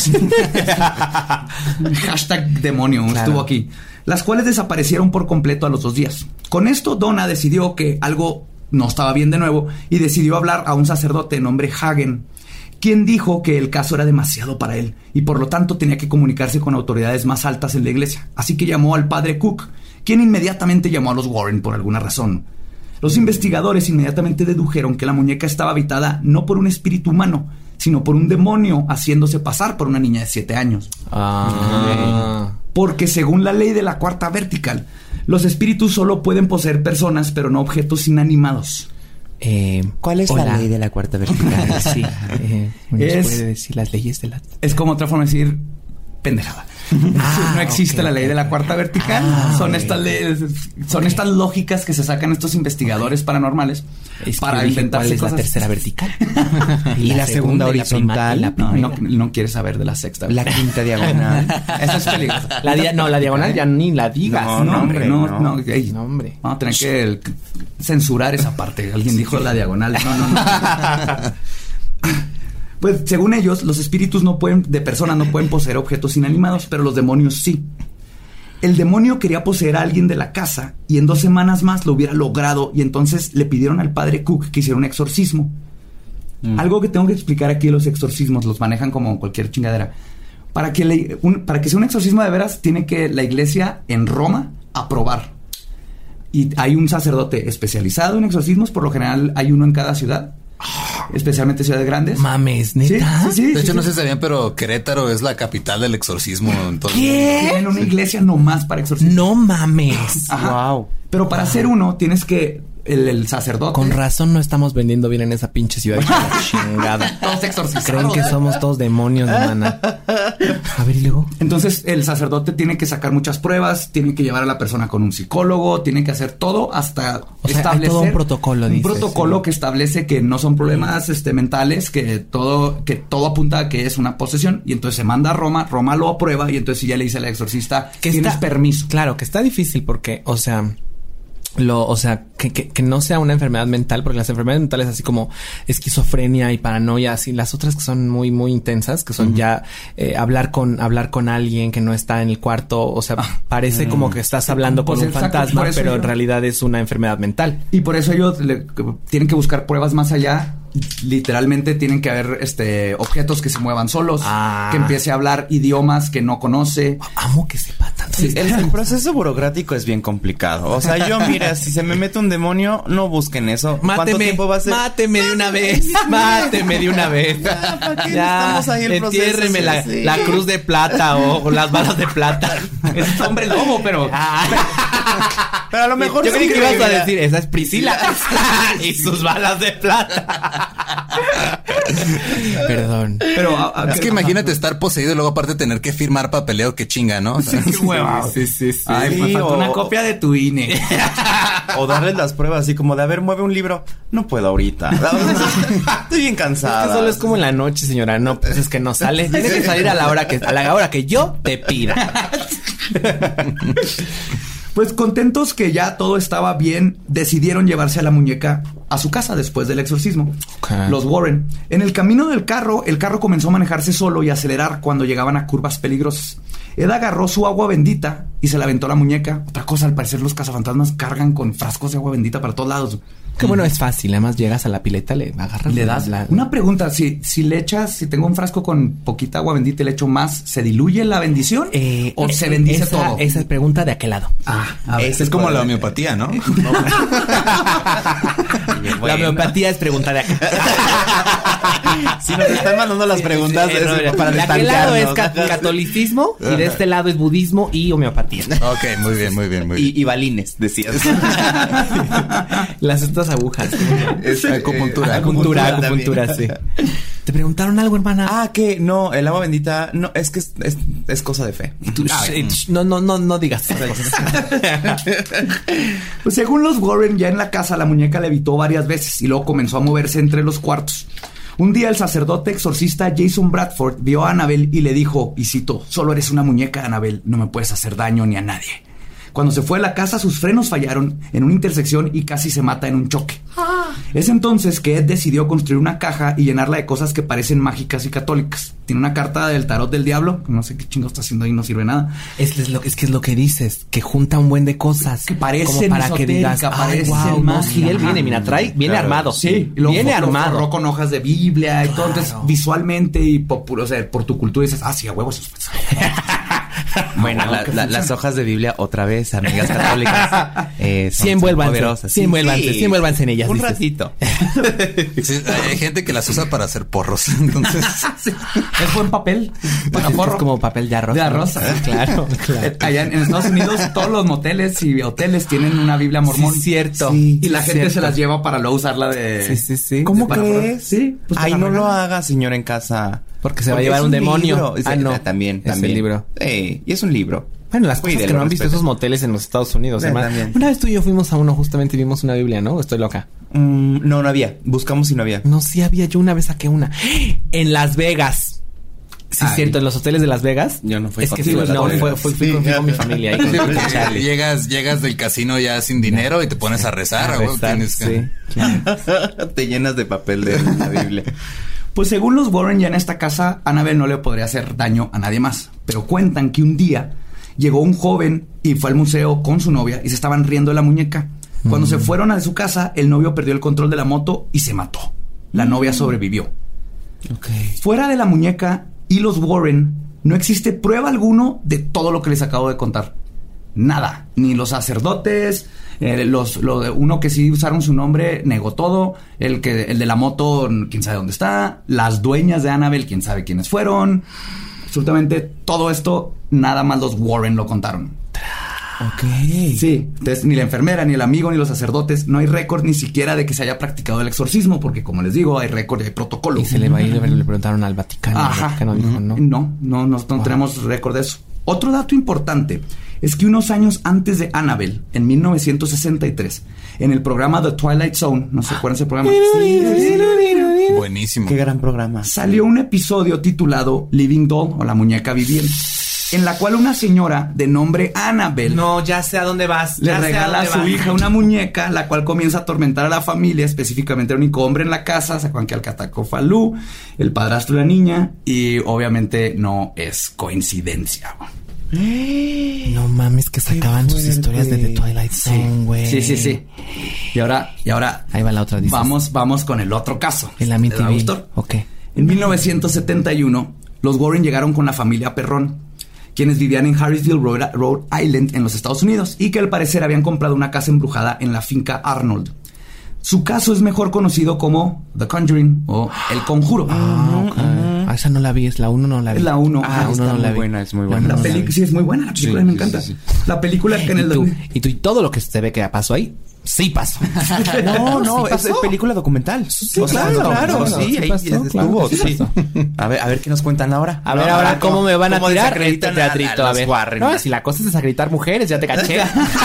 Hashtag demonio Claro. estuvo aquí. Las cuales desaparecieron por completo a los dos días. Con esto, Donna decidió que algo no estaba bien de nuevo y decidió hablar a un sacerdote de nombre Hagen, quien dijo que el caso era demasiado para él y por lo tanto tenía que comunicarse con autoridades más altas en la iglesia. Así que llamó al padre Cook, quien inmediatamente llamó a los Warren por alguna razón. Los investigadores inmediatamente dedujeron que la muñeca estaba habitada no por un espíritu humano, sino por un demonio haciéndose pasar por una niña de siete años. Ah. Porque según la ley de la cuarta vertical, los espíritus solo pueden poseer personas, pero no objetos inanimados. Eh, ¿Cuál es hola. la ley de la cuarta vertical? Sí. Eh, ¿nos Es- puede decir las leyes de la... Es como otra forma de decir pendejada. Ah, no existe ok, la ley ok. de la cuarta vertical. Ah, son ok. estas leyes, son estas lógicas que se sacan estos investigadores paranormales Es que para dije, inventarse ¿cuál es la cosas. tercera vertical? Y la segunda y la prima- horizontal. y la No, primera. no, no quieres saber de la sexta. La quinta diagonal. Eso es peligroso. La dia- no, la diagonal ya ni la digas. No, No, hombre, no, no. no. ey, No, hombre. Vamos a tener que el- censurar esa parte. Alguien dijo la diagonal. No, no, no. Pues según ellos, los espíritus no pueden, de personas no pueden poseer objetos inanimados, pero los demonios sí. El demonio quería poseer a alguien de la casa y en dos semanas más lo hubiera logrado y entonces le pidieron al padre Cook que hiciera un exorcismo. Mm. Algo que tengo que explicar aquí, los exorcismos los manejan como cualquier chingadera. Para que, le- un- para que sea un exorcismo de veras, tiene que la iglesia en Roma aprobar. Y hay un sacerdote especializado en exorcismos, por lo general hay uno en cada ciudad, especialmente ciudades grandes. Mames, ¿neta? Sí, sí, sí, De sí, hecho, no sí. sé si sabían, pero Querétaro es la capital del exorcismo en todo el mundo. Tienen una iglesia nomás para exorcismos. No mames. Ajá. Wow. Pero para hacer uno tienes que el, el sacerdote. Con razón no estamos vendiendo bien en esa pinche ciudad. de la chingada. Todos exorcizados. Creen que somos todos demonios, hermana. A ver, y luego. Entonces el sacerdote tiene que sacar muchas pruebas, tiene que llevar a la persona con un psicólogo, tiene que hacer todo hasta O sea, hay establecer todo un protocolo, un dices, protocolo sí. que establece que no son problemas este, mentales, que todo que todo apunta a que es una posesión y entonces se manda a Roma, Roma lo aprueba y entonces ya le dice al exorcista Que tienes está- permiso. Claro, que está difícil porque, o sea, lo, o sea, que, que, que no sea una enfermedad mental, porque las enfermedades mentales así como esquizofrenia y paranoia, así las otras que son muy, muy intensas, que son uh-huh. ya eh, hablar con, hablar con alguien que no está en el cuarto, o sea, ah, parece uh-huh. como que estás hablando pues con un exacto, fantasma, pero yo... en realidad es una enfermedad mental. Y por eso ellos le, tienen que buscar pruebas más allá. Literalmente tienen que haber este objetos que se muevan solos, ah. que empiece a hablar idiomas que no conoce. Amo que sepa tanto. Sí, el, el proceso burocrático es bien complicado. O sea, yo mira, si se me mete un demonio, no busquen eso. Máteme, ¿Cuánto tiempo va a ser? Máteme de una vez. Máteme de una vez. Ya, ¿para qué ya, estamos ahí el entiérreme proceso? la, Sí. la cruz de plata o, o las balas de plata. Es hombre lobo, pero ah. Pero a lo mejor yo sí creí que ibas a mira. decir, esa es Priscila y sus balas de plata. Perdón. Pero a, a, es que imagínate estar poseído y luego aparte tener que firmar papeleo que chinga, ¿no? O sea, sí, qué hueva. Sí, sí, sí. Ay, me falta o... una copia de tu I N E. O darles las pruebas así como de, a ver, mueve un libro. No puedo ahorita. Estoy bien cansada. Es que solo es como en la noche, señora. No, pues es que no sale. Tiene que salir a la hora que, a la hora que yo te pida. Pues contentos que ya todo estaba bien, decidieron llevarse a la muñeca a su casa después del exorcismo. Okay. Los Warren. En el camino del carro, el carro comenzó a manejarse solo y a acelerar cuando llegaban a curvas peligrosas. Ed agarró su agua bendita y se la aventó a la muñeca. Otra cosa, al parecer los cazafantasmas cargan con frascos de agua bendita para todos lados. Que bueno, es fácil. Además llegas a la pileta, le agarras. Le das la... Una pregunta, si, si le echas, si tengo un frasco con poquita agua bendita y le echo más, ¿se diluye la bendición? Eh, ¿O se bendice esa, todo? Esa es pregunta de aquel lado. Ah, a ver, Esa es como la homeopatía, ¿no? La homeopatía es pregunta de acá. Si nos están mandando las preguntas Sí, no, es mira, para de aquel lado es destantearnos. ca- catolicismo y de este lado es budismo y homeopatía. Ok, muy bien, muy bien, muy bien. Y, y balines, decías. Las estas agujas. Es acupuntura. Acupuntura, Acupuntura acupuntura, sí. ¿Te preguntaron algo, hermana? Ah, que no, el agua bendita, no, es que es, es, es cosa de fe. Tú, Ah, sh- sh- no, no, no, no digas. Pues según los Warren, ya en la casa la muñeca levitó varias veces y luego comenzó a moverse entre los cuartos. Un día el sacerdote exorcista Jason Bradford vio a Annabelle y le dijo, y cito, solo eres una muñeca, Annabelle, no me puedes hacer daño ni a nadie. Cuando se fue a la casa, sus frenos fallaron en una intersección y casi se mata en un choque. Es entonces que Ed decidió construir una caja y llenarla de cosas que parecen mágicas y católicas. Tiene una carta del tarot del diablo, no sé qué chingo está haciendo ahí, no sirve nada. Es, es, lo, es que es lo que dices, que junta un buen de cosas. Que parecen como para que digas, esotérica, ay, parecen wow, no, magia. sí, él viene, mira, trae, viene Claro. armado. Sí, y lo viene fo- lo armado. forró con hojas de Biblia y todo. Entonces, Claro. visualmente y por, o sea, por tu cultura dices, ah, sí, a huevos. Bueno, la- la- las hojas de Biblia otra vez, amigas católicas. Eh, son- Sí, envuélvanse, son poderosas. sí, envuélvanse, sí, envuélvanse en ellas, Un dices. ratito. Sí, hay gente que las usa para hacer porros. Entonces, Es buen papel para Es porro. como papel de arroz. De ¿no? arroz. Claro, claro. Eh, Allá en en Estados Unidos, todos los moteles y hoteles tienen una Biblia mormón. Sí, cierto. Sí, y Sí, la gente cierto. se las lleva para luego usarla de. Sí, sí, sí. ¿Cómo para- crees? Sí. pues Ay, para no lo regalar. haga, señor, en casa. Porque se va a Porque llevar es un demonio. libro. Es- Ah, no. También, Es también. el libro. Eh, y es un libro. Bueno, las cosas Cuídelo, que no han visto respete. esos moteles en los Estados Unidos. Sí, hermano. también. Una vez tú y yo fuimos a uno justamente y vimos una Biblia, ¿no? Estoy loca. Mm, no, no había. Buscamos y no había. No, sí había. Yo una vez saqué una. En Las Vegas. Sí, Ay. es cierto. En los hoteles de Las Vegas. Yo no fui Es que contigo, fui- no, ¿verdad? fue, fue- fui Sí. con, fui con mi familia. Ahí con, sí, con porque Charlie. llegas, llegas del casino ya sin dinero y te pones a rezar. A güey, rezar, tienes que- sí, claro. Te llenas de papel de la Biblia. Pues según los Warren, ya en esta casa, Annabelle no le podría hacer daño a nadie más. Pero cuentan que un día llegó un joven y fue al museo con su novia y se estaban riendo de la muñeca. Cuando Mm. se fueron a su casa, el novio perdió el control de la moto y se mató. La novia sobrevivió. Ok. Fuera de la muñeca y los Warren, no existe prueba alguno de todo lo que les acabo de contar. Nada. Ni los sacerdotes, eh, los, lo de uno que sí usaron su nombre negó todo. El que, el de la moto, quién sabe dónde está. Las dueñas de Annabelle, quién sabe quiénes fueron. Absolutamente todo esto, nada más los Warren lo contaron. Ok. Sí, entonces ni la enfermera, ni el amigo, ni los sacerdotes, no hay récord ni siquiera de que se haya practicado el exorcismo, porque como les digo, hay récord y hay protocolo. Y se le va y le, le preguntaron al Vaticano. El Ajá. Vaticano dijo, ¿no? No, no, no, no Wow. tenemos récord de eso. Otro dato importante es que unos años antes de Annabelle, en mil novecientos sesenta y tres, en el programa The Twilight Zone, ¿no se acuerdan ese programa? Sí, sí, sí. Buenísimo. Qué gran programa. Salió un episodio titulado Living Doll o la muñeca viviente, en la cual una señora de nombre Annabelle No, ya sé a dónde vas. le ya sé regala a dónde su vas. hija una muñeca, la cual comienza a atormentar a la familia, específicamente al único hombre en la casa, Sacuanque Alcatacofalú, el padrastro de la niña, y obviamente no es coincidencia. No mames, que sacaban sus fuerte. historias de The Twilight Zone, güey. Sí, sí, sí. Y ahora, y ahora Ahí va la otra, dices. vamos, vamos con el otro caso. El ¿Te Amityville. da gusto? Ok. En mil novecientos setenta y uno, los Warren llegaron con la familia Perrón, quienes vivían en Harrisville, Rhode, Rhode Island, en los Estados Unidos, y que al parecer habían comprado una casa embrujada en la finca Arnold. Su caso es mejor conocido como The Conjuring o El Conjuro. Ah, ok. Ah, esa no la vi, es la uno, no la vi. Es la uno. Ah, Ah, uno está no muy la vi. buena, es muy La buena. uno La no película, vi. sí, es muy buena la película, Sí, me sí, encanta. sí, La película que en el Y tú, dos mil y tú, y todo lo que se ve que pasó ahí, sí pasó. No, no, ¿Sí es, es pasó? película documental. Sí, O sea, claro, claro, claro, sí, sí ahí pasó, estuvo, claro que sí sí. A ver, a ver qué nos cuentan ahora. A ver, No, ahora, ¿cómo me van a cómo tirar este desacreditan a- teatrito? a A los ver. Warren. No, si la cosa es desacreditar mujeres, ya te caché.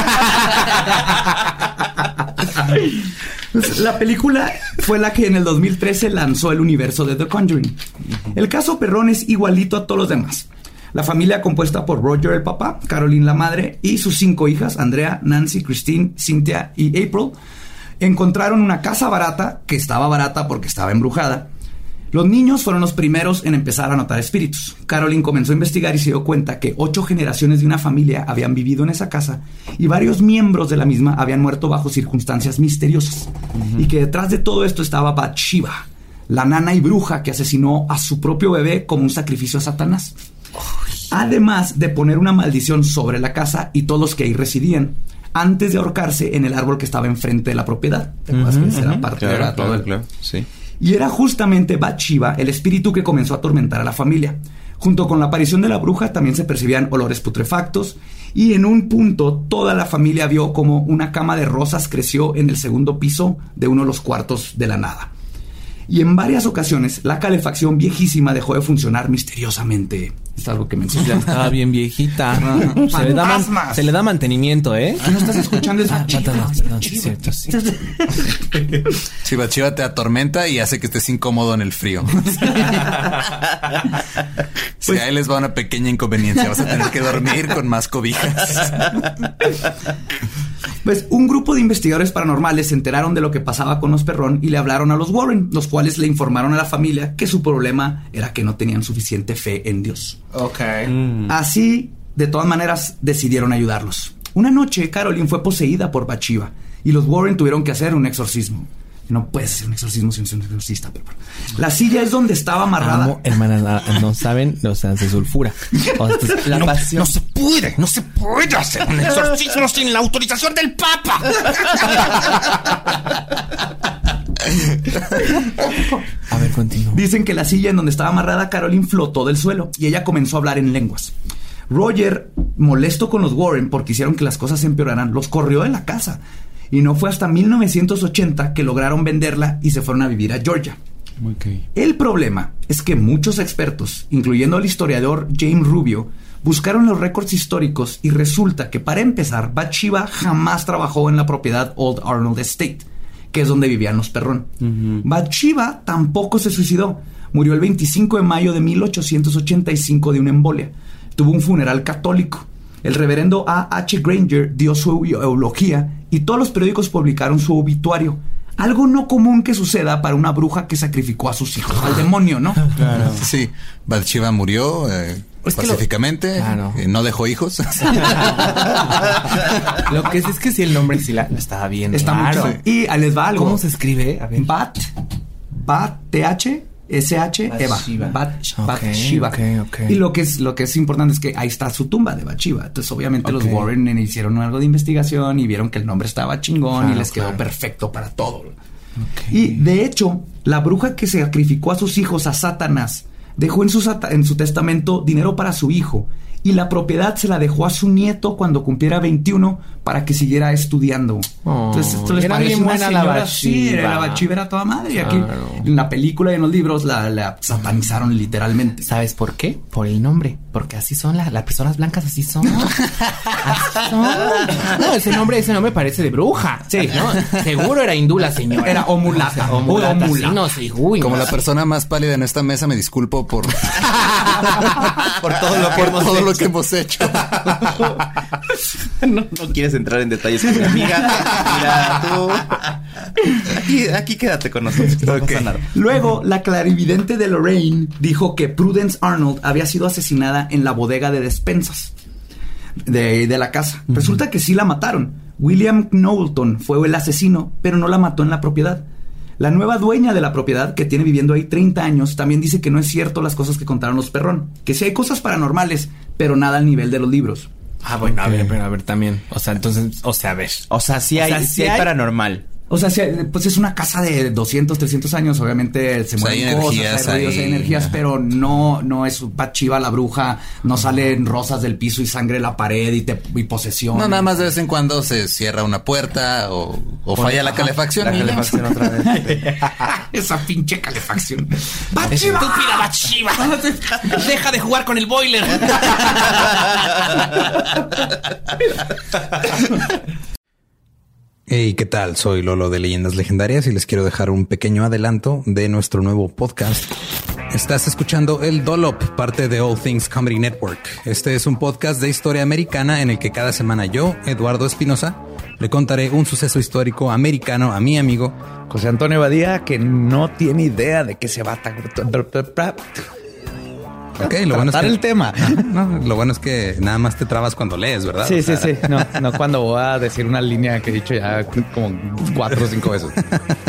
Pues, la película fue la que en el dos mil trece lanzó el universo de The Conjuring. El caso Perrón es igualito a todos los demás. La familia compuesta por Roger el papá, Caroline la madre y sus cinco hijas, Andrea, Nancy, Christine, Cynthia y April, Encontraron una casa barata, que estaba barata porque estaba embrujada. Los niños fueron los primeros en empezar a notar espíritus. Carolyn comenzó a investigar y se dio cuenta que ocho generaciones de una familia habían vivido en esa casa y varios miembros de la misma habían muerto bajo circunstancias misteriosas. Uh-huh. Y que detrás de todo esto estaba Bathsheba, la nana y bruja que asesinó a su propio bebé como un sacrificio a Satanás. Además de poner una maldición sobre la casa y todos los que ahí residían, antes de ahorcarse en el árbol que estaba enfrente de la propiedad. ¿Te acuerdas uh-huh, que esa era parte claro, de la, claro, todo el... claro, sí. Y era justamente Bathsheba el espíritu que comenzó a atormentar a la familia. Junto con la aparición de la bruja también se percibían olores putrefactos y en un punto toda la familia vio como una cama de rosas creció en el segundo piso de uno de los cuartos de la nada. Y en varias ocasiones la calefacción viejísima dejó de funcionar misteriosamente. Es algo que mencioné. Ya estaba bien viejita. se, le da man, se le da mantenimiento, ¿eh? ¿Qué no estás escuchando? Es Bathsheba. Ah, perdón, sí, cierto, sí. Sí, Bathsheba te atormenta y hace que estés incómodo en el frío. Sí, pues, ahí les va una pequeña inconveniencia. Vas a tener que dormir con más cobijas. Pues un grupo de investigadores paranormales se enteraron de lo que pasaba con los Perrón y le hablaron a los Warren, los cuales le informaron a la familia que su problema era que no tenían suficiente fe en Dios. Ok. Mm. Así, de todas maneras, decidieron ayudarlos. Una noche, Carolyn fue poseída por Bathsheba y los Warren tuvieron que hacer un exorcismo. No puede ser un exorcismo sin ser un exorcista, pero la silla es donde estaba amarrada. Amo, hermanas, no saben, o sea, se sulfura. O sea, la no, pasión. no se puede, no se puede hacer un exorcismo sin la autorización del Papa. A ver, continúa. Dicen que la silla en donde estaba amarrada Carolyn flotó del suelo y ella comenzó a hablar en lenguas. Roger, molesto con los Warren porque hicieron que las cosas empeoraran, los corrió de la casa. Y no fue hasta mil novecientos ochenta que lograron venderla y se fueron a vivir a Georgia. Okay. El problema es que muchos expertos, incluyendo el historiador James Rubio, buscaron los récords históricos y resulta que, para empezar, Bathsheba jamás trabajó en la propiedad Old Arnold Estate, que es donde vivían los Perrón. Uh-huh. Bathsheba tampoco se suicidó. Murió el veinticinco de mayo de mil ochocientos ochenta y cinco de una embolia. Tuvo un funeral católico. El reverendo A H Granger dio su eulogía y todos los periódicos publicaron su obituario. Algo no común que suceda para una bruja que sacrificó a sus hijos al demonio, ¿no? Claro. Sí, Bathsheba murió eh, es pacíficamente, que lo... claro. eh, no dejó hijos. Lo que es es que si el nombre sí la estaba bien. Está claro. Mucho. Y ahí les va algo. ¿Cómo se escribe? A ver. Bat, Bat, T H S H Eva. Bathsheba. Okay, okay. Y lo que es lo que es importante es que ahí está su tumba de Bathsheba. Entonces, obviamente, okay. los Warren hicieron algo de investigación y vieron que el nombre estaba chingón claro, y les quedó claro. perfecto para todo. Okay. Y de hecho, la bruja que sacrificó a sus hijos a Satanás dejó en su, sat- en su testamento dinero para su hijo. Y la propiedad se la dejó a su nieto cuando cumpliera veintiuno para que siguiera estudiando. Oh, Entonces esto les parece una buena señora, la Bathsheba. Sí, la Bathsheba era toda madre. Y aquí claro. en la película y en los libros la, la satanizaron literalmente. ¿Sabes por qué? Por el nombre. Porque así son las, las personas blancas, así son. Así son. No, ese nombre, ese nombre parece de bruja. Sí, ¿no? Seguro era hindú la señora. Era omulata. O mulata. O mulata. Sí, no, sí, uy, Como no. la persona más pálida en esta mesa, me disculpo por por todo lo que por hemos todo hecho. Lo que hemos hecho. no, no quieres entrar en detalles con mi amiga. Mira, tú aquí, aquí quédate con nosotros. No okay. pasa nada. Luego, la clarividente de Lorraine dijo que Prudence Arnold había sido asesinada en la bodega de despensas de, de la casa. Uh-huh. Resulta que sí la mataron. William Knowlton fue el asesino, pero no la mató en la propiedad. La nueva dueña de la propiedad, que tiene viviendo ahí treinta años, también dice que no es cierto las cosas que contaron los Perrón. Que sí hay cosas paranormales, pero nada al nivel de los libros. Ah, bueno, okay. a ver, pero a ver también. O sea, entonces, o sea, a ver. O sea, sí hay, o sea, sí hay, hay paranormal. O sea, si, pues es una casa de doscientos, trescientos años. Obviamente se mueven pues cosas, energías, hay ruidos, hay energías, ajá. pero no, no es Bathsheba la bruja. No salen rosas del piso y sangre de la pared y, te, y posesión. No, nada más de vez en cuando se cierra una puerta o, o falla la calefacción. La calefacción otra vez. Esa pinche calefacción. ¡Bathsheba! ¡Estúpida Bathsheba! ¡Deja de jugar con el boiler! Hey, ¿qué tal? Soy Lolo de Leyendas Legendarias y les quiero dejar un pequeño adelanto de nuestro nuevo podcast. Estás escuchando El Dollop, parte de All Things Comedy Network. Este es un podcast de historia americana en el que cada semana yo, Eduardo Espinosa, le contaré un suceso histórico americano a mi amigo José Antonio Badía, que no tiene idea de qué se va a... Ok, lo bueno es que, el tema. No, lo bueno es que nada más te trabas cuando lees, ¿verdad? Sí, o sea, sí, sí. No, no cuando voy a decir una línea que he dicho ya como cuatro o cinco veces.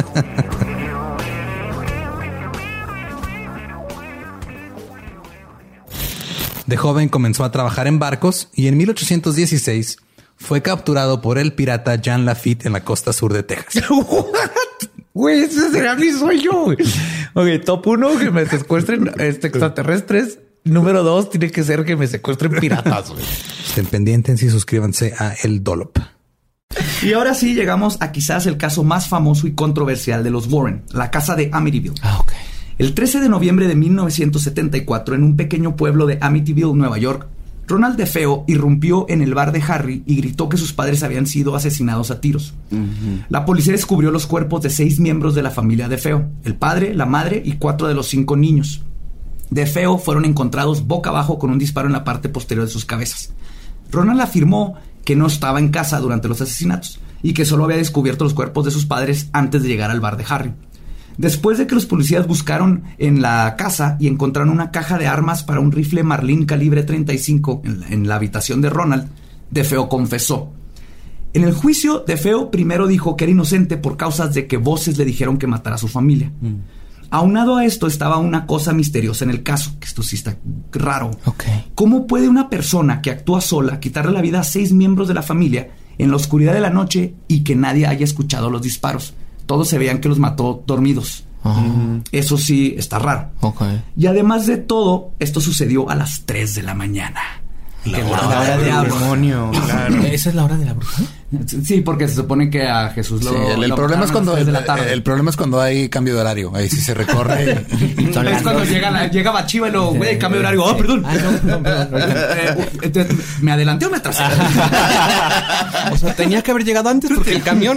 De joven comenzó a trabajar en barcos y en mil ochocientos dieciséis fue capturado por el pirata Jean Lafitte en la costa sur de Texas. Güey, ese será mi sueño. Ok, top uno, que me secuestren este, extraterrestres. Número dos, tiene que ser que me secuestren piratas. Güey. Estén pendientes y suscríbanse a El Dollop. Y ahora sí llegamos a quizás el caso más famoso y controversial de los Warren, la casa de Amityville. Ah, ok. El trece de noviembre de mil novecientos setenta y cuatro, en un pequeño pueblo de Amityville, Nueva York, Ronald DeFeo irrumpió en el bar de Harry y gritó que sus padres habían sido asesinados a tiros. Uh-huh. La policía descubrió los cuerpos de seis miembros de la familia DeFeo, el padre, la madre y cuatro de los cinco niños. DeFeo fueron encontrados boca abajo con un disparo en la parte posterior de sus cabezas. Ronald afirmó que no estaba en casa durante los asesinatos y que solo había descubierto los cuerpos de sus padres antes de llegar al bar de Harry. Después de que los policías buscaron en la casa y encontraron una caja de armas para un rifle Marlin calibre treinta y cinco en la, en la habitación de Ronald, DeFeo confesó. En el juicio, DeFeo primero dijo que era inocente por causas de que voces le dijeron que matara a su familia. Mm. Aunado a esto estaba una cosa misteriosa en el caso, que esto sí está raro. Okay. ¿Cómo puede una persona que actúa sola quitarle la vida a seis miembros de la familia en la oscuridad de la noche y que nadie haya escuchado los disparos? Todos se veían que los mató dormidos. Uh-huh. Eso sí está raro. Okay. Y además de todo, esto sucedió a las tres de la mañana. La, la hora, hora del de demonio. Claro. ¿Esa es la hora de la bruja? Sí, porque se supone que a Jesús lo... Sí, el, el lo problema es cuando el, el problema es cuando hay cambio de horario. Ahí sí se recorre. Y, y es cuando llega, la, llega Bachiva y lo güey, cambio de horario. Oh, perdón. Ah, no, no, perdón, no, no. Eh, entonces, ¿me adelanté o me atrasé? O sea, tenía que haber llegado antes porque el camión...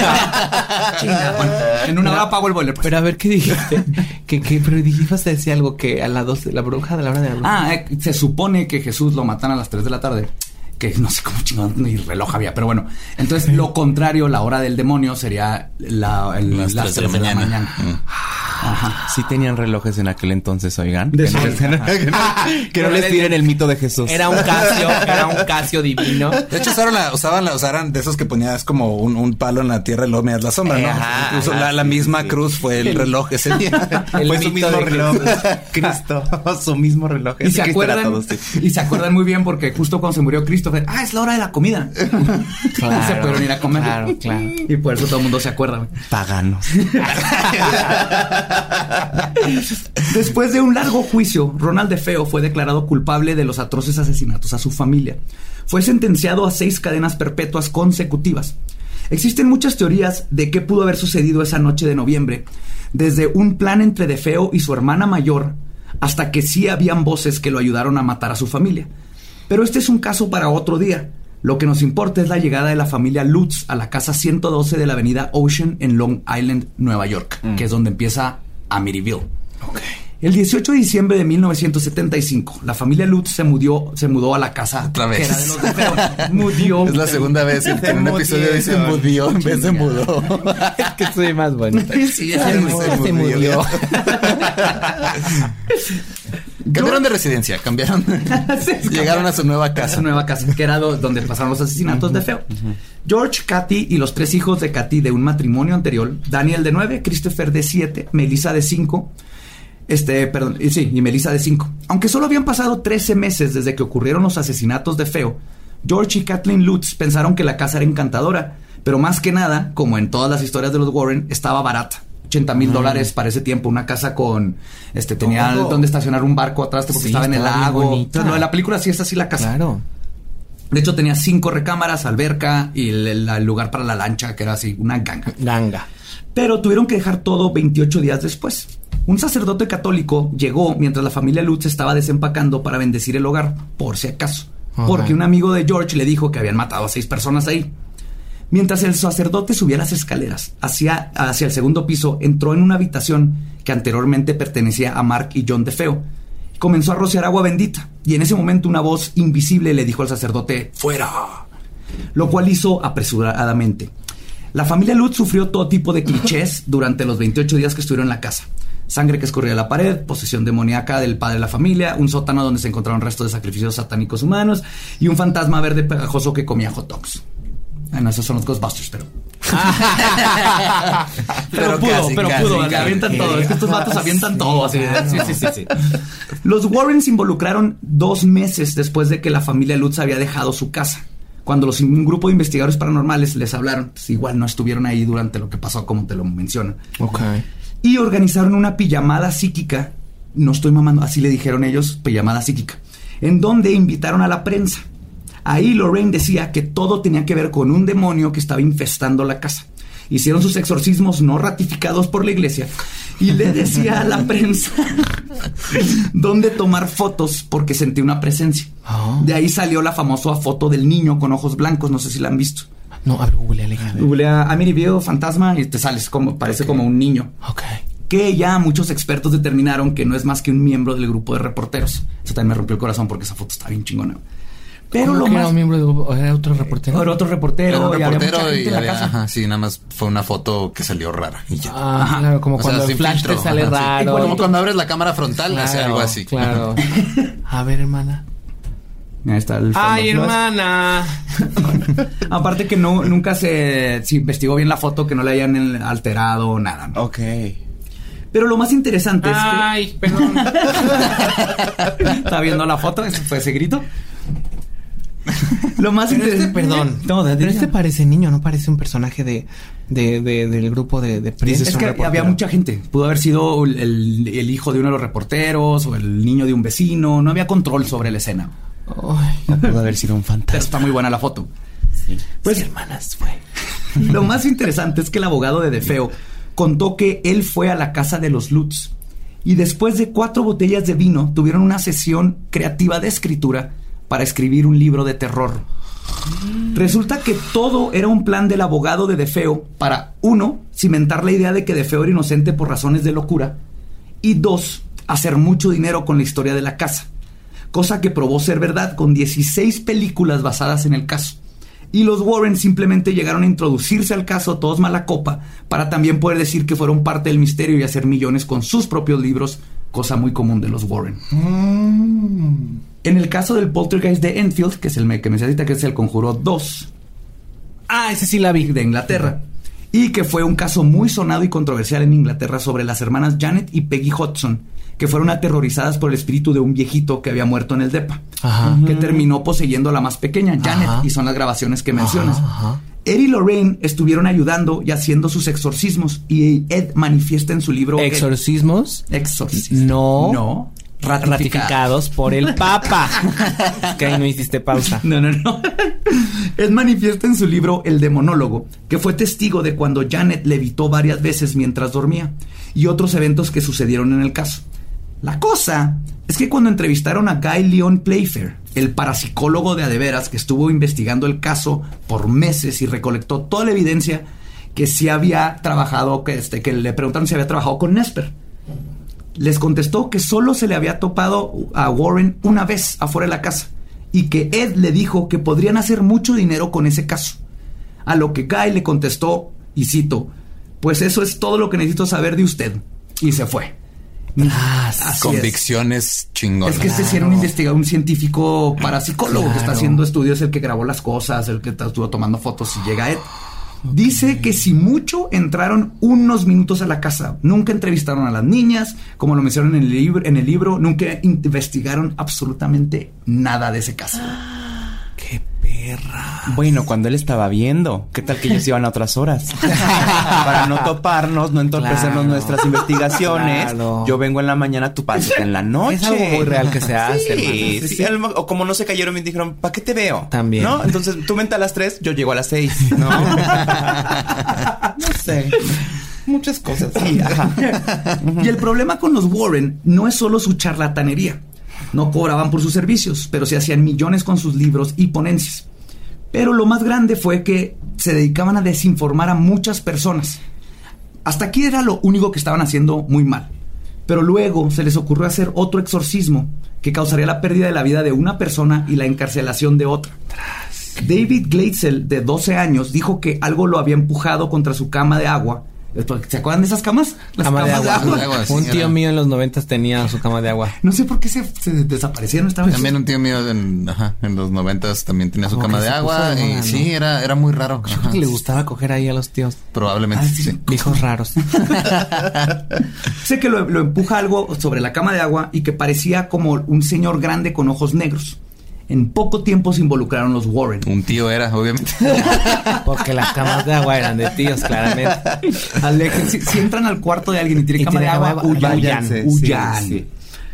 China, bueno, en una hora apago el boiler. Pues. Pero a ver, ¿qué dijiste? que, que, pero dijiste decir algo que a las dos de la bruja, de la hora de la bruja. Ah, eh, se supone que Jesús lo matan a las tres de la tarde. Que no sé cómo chingón ni reloj había, pero bueno. Entonces, lo contrario, la hora del demonio sería la, el, las, las tres de la mañana. mañana. Mm. Ajá. Sí tenían relojes en aquel entonces, oigan. De que, no, que, no, que no les tiren el mito de Jesús. Era un Casio, era un Casio divino. De hecho, usaron la, usaban la, usaban de esos que ponías como un, un palo en la tierra y luego miras la sombra, ¿no? Ajá, Incluso ajá, la, la misma sí, cruz fue el, el reloj ese día. El fue su mismo reloj. Cristo, su mismo reloj. Y se acuerdan, todos, sí. y se acuerdan muy bien porque justo cuando se murió Cristo fue, ah, es la hora de la comida. Claro, se pudieron ir a comer. Claro, claro. Y por eso todo el mundo se acuerda. Paganos. Después de un largo juicio, Ronald DeFeo fue declarado culpable de los atroces asesinatos a su familia. Fue sentenciado a seis cadenas perpetuas consecutivas. Existen muchas teorías de qué pudo haber sucedido esa noche de noviembre, desde un plan entre DeFeo y su hermana mayor, hasta que sí habían voces que lo ayudaron a matar a su familia. Pero este es un caso para otro día. Lo que nos importa es la llegada de la familia Lutz a la casa ciento doce de la avenida Ocean en Long Island, Nueva York, mm. que es donde empieza Amityville. Okay. El dieciocho de diciembre de mil novecientos setenta y cinco, la familia Lutz se mudó, se mudó a la casa otra vez. Que era de los DeFeo. Mudió. Es la segunda vez que en un episodio dice mudió en vez de mudó. Es que soy más bonita. Sí, es el se, se mudió. Cambiaron de residencia, cambiaron. Llegaron a su nueva casa. A su nueva casa, que era do, donde pasaron los asesinatos uh-huh, de Feo. Uh-huh. George, Kathy y los tres hijos de Kathy de un matrimonio anterior, Daniel de nueve, Christopher de siete, Melissa de cinco, este, perdón, sí, y Melissa de cinco. Aunque solo habían pasado trece meses desde que ocurrieron los asesinatos de Feo, George y Kathleen Lutz pensaron que la casa era encantadora, pero más que nada, como en todas las historias de los Warren, estaba barata. ochenta mil dólares para ese tiempo, una casa con, este, tenía oh, donde estacionar un barco atrás porque sí, estaba en el lago. Entonces, lo de la película sí es así la casa. Claro. De hecho, tenía cinco recámaras, alberca y el, el, el lugar para la lancha, que era así, una ganga. Ganga. Pero tuvieron que dejar todo veintiocho días después. Un sacerdote católico llegó mientras la familia Lutz estaba desempacando para bendecir el hogar, por si acaso. Okay. Porque un amigo de George le dijo que habían matado a seis personas ahí. Mientras el sacerdote subía las escaleras hacia, hacia el segundo piso, entró en una habitación que anteriormente pertenecía a Mark y John DeFeo. Comenzó a rociar agua bendita y en ese momento una voz invisible le dijo al sacerdote, ¡fuera! lo cual hizo apresuradamente. La familia Lutz sufrió todo tipo de clichés durante los veintiocho días que estuvieron en la casa. Sangre que escurría de la pared, posesión demoníaca del padre de la familia, un sótano donde se encontraron restos de sacrificios satánicos humanos y un fantasma verde pegajoso que comía hot dogs. Bueno, esos son los Ghostbusters, pero... pero, pero pudo, casi, pero casi, pudo, casi, le avientan todo. Es que estos vatos avientan sí, todo. Así. Sí, sí, sí, sí. Los Warren se involucraron dos meses después de que la familia Lutz había dejado su casa. Cuando los, un grupo de investigadores paranormales les hablaron, pues igual no estuvieron ahí durante lo que pasó, como te lo mencionan. Ok. Y organizaron una pijamada psíquica, no estoy mamando, así le dijeron ellos, pijamada psíquica, en donde invitaron a la prensa. Ahí Lorraine decía que todo tenía que ver con un demonio que estaba infestando la casa. Hicieron sus exorcismos no ratificados por la iglesia y le decía a la prensa dónde tomar fotos porque sentía una presencia. Oh. De ahí salió la famosa foto del niño con ojos blancos, no sé si la han visto. No, a ver, googlea. Googlea Amityville fantasma y te sales como, parece okay. como un niño. Ok. Que ya muchos expertos determinaron que no es más que un miembro del grupo de reporteros. Eso también me rompió el corazón porque esa foto está bien chingona. Pero lo que más... era un miembro del grupo, era otro reportero. Era otro reportero. Era un reportero y había, y en la había, casa. Ajá, sí, nada más fue una foto que salió rara y ya. Ah, ajá. Claro, como o cuando sea, el flash filtro, te sale ajá, raro. Sí. Como cuando abres la cámara frontal, claro, hace algo así. Claro. A ver, hermana. Ahí está el ¡ay, hermana! Aparte que no, nunca se, se investigó bien la foto, que no la hayan alterado, nada. ¿no? Ok. Pero lo más interesante es ¡ay, que... perdón! ¿Está viendo la foto? ¿Ese fue ese grito? Lo más pero interesante... Este, perdón. No, pero este parece niño, no parece un personaje de... de, de del grupo de, de prensa. Es que reportero. Había mucha gente. Pudo haber sido el, el, el hijo de uno de los reporteros o el niño de un vecino. No había control sobre la escena. Ay, no pudo haber sido un fantasma. Está muy buena la foto. Sí. Pues, sí, hermanas, fue. Lo más interesante es que el abogado de DeFeo contó que él fue a la casa de los Lutz y después de cuatro botellas de vino tuvieron una sesión creativa de escritura para escribir un libro de terror. Mm. Resulta que todo era un plan del abogado de DeFeo para, uno, cimentar la idea de que DeFeo era inocente por razones de locura y, dos, hacer mucho dinero con la historia de la casa. Cosa que probó ser verdad con dieciséis películas basadas en el caso. Y los Warren simplemente llegaron a introducirse al caso todos mala copa para también poder decir que fueron parte del misterio y hacer millones con sus propios libros, cosa muy común de los Warren. Mm. En el caso del Poltergeist de Enfield, que es el que me necesita, que es el Conjuro dos. Ah, ese sí la vi. De Inglaterra. Y que fue un caso muy sonado y controversial en Inglaterra sobre las hermanas Janet y Peggy Hudson, que fueron aterrorizadas por el espíritu de un viejito que había muerto en el depa. Ajá. Que terminó poseyendo a la más pequeña, Janet, ajá. y son las grabaciones que mencionas. Ajá, ajá. Ed y Lorraine estuvieron ayudando y haciendo sus exorcismos, y Ed manifiesta en su libro... ¿Exorcismos? Ed, exorcismos. No. No. Ratificados, ratificados por el Papa. Que ahí no hiciste pausa. No, no, no. Ed manifiesta en su libro El Demonólogo que fue testigo de cuando Janet levitó varias veces mientras dormía y otros eventos que sucedieron en el caso. La cosa es que cuando entrevistaron a Guy Leon Playfair, el parapsicólogo de adeveras que estuvo investigando el caso por meses y recolectó toda la evidencia, que sí había trabajado, que, este, que le preguntaron si había trabajado con Nesper, les contestó que solo se le había topado a Warren una vez afuera de la casa y que Ed le dijo que podrían hacer mucho dinero con ese caso. A lo que Guy le contestó, y cito, pues eso es todo lo que necesito saber de usted. Y se fue. Ah, convicciones chingonas. Es que este sí era un investigador, un científico parapsicólogo, claro, que está haciendo estudios, el que grabó las cosas, el que estuvo tomando fotos, y llega Ed. Okay. Dice que si mucho entraron unos minutos a la casa. Nunca entrevistaron a las niñas, como lo mencionan en el libro, en el libro nunca investigaron absolutamente nada de ese caso. ¡Qué perra! Bueno, cuando él estaba viendo, ¿qué tal que ellos iban a otras horas? Para no toparnos, no entorpecernos claro, nuestras investigaciones. Claro. Yo vengo en la mañana, tú pasas en la noche. Es algo muy real que se hace. Sí, sí, sí. O como no se cayeron, me dijeron, ¿para qué te veo? También. ¿No? Entonces, tú vente a las tres, yo llego a las seis, ¿no? No sé. Muchas cosas. Sí, ajá. Y el problema con los Warren no es solo su charlatanería. No cobraban por sus servicios, pero se hacían millones con sus libros y ponencias. Pero lo más grande fue que se dedicaban a desinformar a muchas personas. Hasta aquí era lo único que estaban haciendo muy mal. Pero luego se les ocurrió hacer otro exorcismo que causaría la pérdida de la vida de una persona y la encarcelación de otra. David Glatzel, de doce años, dijo que algo lo había empujado contra su cama de agua. ¿Se acuerdan de esas camas? Las cama camas de agua. De agua sí, un tío era. mío en los noventas tenía su cama de agua. No sé por qué se, se desaparecieron esta vez. También un tío mío en, ajá, en los noventas también tenía su cama de agua. De moda, y ¿no? Sí, era, era muy raro. Creo que le gustaba coger ahí a los tíos. Probablemente, ah, sí. sí. Hijos raros. Sé que lo, lo empuja algo sobre la cama de agua y que parecía como un señor grande con ojos negros. En poco tiempo se involucraron los Warren. Un tío era, obviamente. Porque las camas de agua eran de tíos, claramente. Alejen, si, si entran al cuarto de alguien y tiene y cama tiene de agua, agua huyan, huyan. huyan. Sí, sí.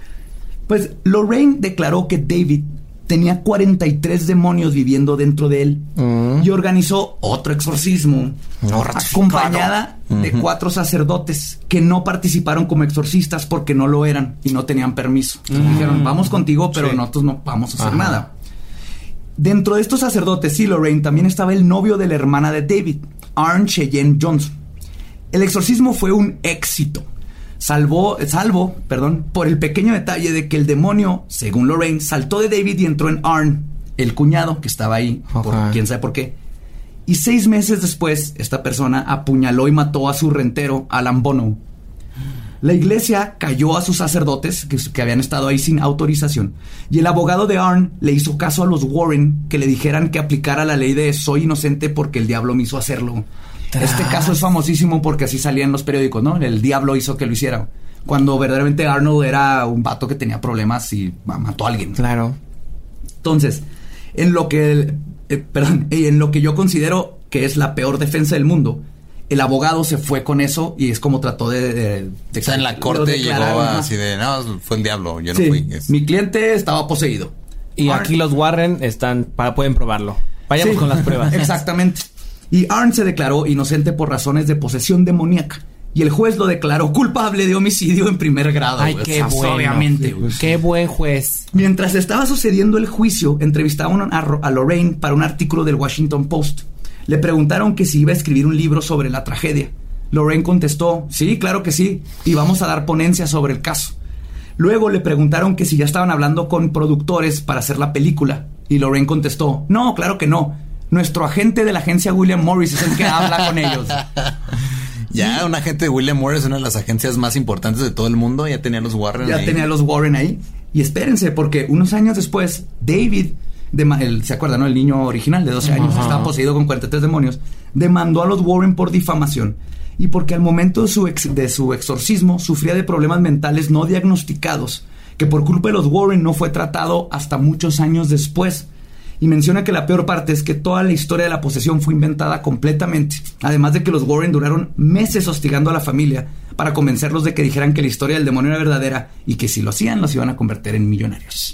Pues Lorraine declaró que David tenía cuarenta y tres demonios viviendo dentro de él mm. y organizó otro exorcismo no, acompañada uh-huh. de cuatro sacerdotes que no participaron como exorcistas porque no lo eran y no tenían permiso. Mm. Dijeron, vamos contigo, pero sí. nosotros no vamos a hacer Ajá. nada. Dentro de estos sacerdotes y Lorraine también estaba el novio de la hermana de David, Arn Cheyenne Johnson. El exorcismo fue un éxito. Salvó, salvo, perdón, por el pequeño detalle de que el demonio, según Lorraine, saltó de David y entró en Arn, el cuñado que estaba ahí, okay. por quién sabe por qué. Y seis meses después, esta persona apuñaló y mató a su rentero, Alan Bono. La iglesia cayó a sus sacerdotes, que, que habían estado ahí sin autorización, y el abogado de Arn le hizo caso a los Warren que le dijeran que aplicara la ley de soy inocente porque el diablo me hizo hacerlo. Este caso es famosísimo porque así salía en los periódicos, ¿no? El diablo hizo que lo hiciera. Cuando verdaderamente Arnold era un vato que tenía problemas y mató a alguien. Claro. Entonces, en lo que... Eh, perdón, en lo que yo considero que es la peor defensa del mundo, el abogado se fue con eso y es como trató de... de, de o sea, en la corte llegó así de... No, fue un diablo, yo no sí, fui. Es... Mi cliente estaba poseído. Y Arn... aquí los Warren están... Para, pueden probarlo. Vayamos sí, con las pruebas. Exactamente. Y Arn se declaró inocente por razones de posesión demoníaca. Y el juez lo declaró culpable de homicidio en primer grado. Ay, qué o sea, bueno. Obviamente. Pues, qué buen juez. Mientras estaba sucediendo el juicio, entrevistaron a, a Lorraine para un artículo del Washington Post. Le preguntaron que si iba a escribir un libro sobre la tragedia. Lorraine contestó, sí, claro que sí. Y vamos a dar ponencia sobre el caso. Luego le preguntaron que si ya estaban hablando con productores para hacer la película. Y Lorraine contestó, no, claro que no. Nuestro agente de la agencia William Morris es el que habla con ellos. Ya, un agente de William Morris, una de las agencias más importantes de todo el mundo, ya tenía a los Warren ya ahí. Ya tenía a los Warren ahí. Y espérense, porque unos años después, David, de, el, ¿se acuerdan, no? El niño original de doce años, uh-huh. estaba poseído con cuarenta y tres demonios, demandó a los Warren por difamación. Y porque al momento de su, ex, de su exorcismo sufría de problemas mentales no diagnosticados, que por culpa de los Warren no fue tratado hasta muchos años después. Y menciona que la peor parte es que toda la historia de la posesión fue inventada completamente. Además de que los Warren duraron meses hostigando a la familia para convencerlos de que dijeran que la historia del demonio era verdadera y que si lo hacían los iban a convertir en millonarios.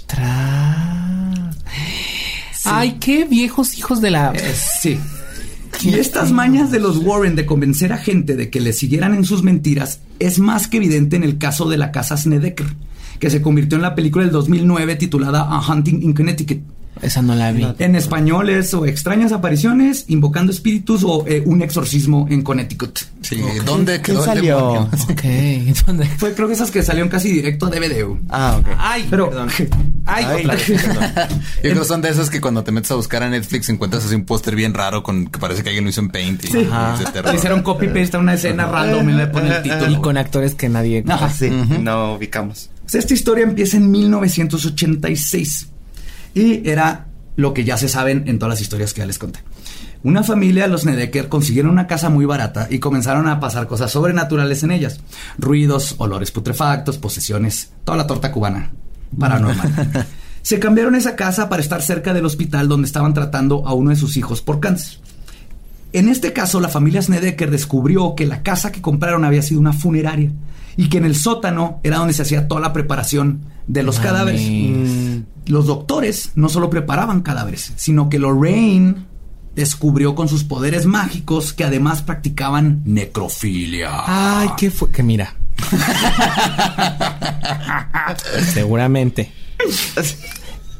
Tras. Sí. Ay, qué viejos hijos de la... Eh, sí. Y estas mañas de los Warren de convencer a gente de que les siguieran en sus mentiras es más que evidente en el caso de la casa Snedeker, que se convirtió en la película del dos mil nueve titulada A Hunting in Connecticut. Esa no la vi. En español es o extrañas apariciones, invocando espíritus o eh, un exorcismo en Connecticut. Sí, okay. ¿Dónde quedó ¿Quién salió? Okay. ¿Dónde? Fue creo que esas que salieron casi directo a D V D. Ah, ok. Ay, pero perdón. Ay, Ay otra vez, perdón. Yo creo que son de esas que cuando te metes a buscar a Netflix encuentras así un póster bien raro con que parece que alguien lo hizo en Paint y sí. Le hicieron copy paste a una escena random y le ponen el título. Y con actores que nadie ah, sí, uh-huh. no ubicamos. Pues esta historia empieza en mil novecientos ochenta y seis y era lo que ya se saben en todas las historias que ya les conté. Una familia, los Snedeker, consiguieron una casa muy barata y comenzaron a pasar cosas sobrenaturales en ellas. Ruidos, olores putrefactos, posesiones, toda la torta cubana paranormal. Se cambiaron esa casa para estar cerca del hospital donde estaban tratando a uno de sus hijos por cáncer. En este caso, la familia Snedeker descubrió que la casa que compraron había sido una funeraria y que en el sótano era donde se hacía toda la preparación de los Mami. cadáveres. Mm. Los doctores no solo preparaban cadáveres, sino que Lorraine descubrió con sus poderes mágicos que además practicaban necrofilia. Ay, ¿qué fue? Que mira. Seguramente.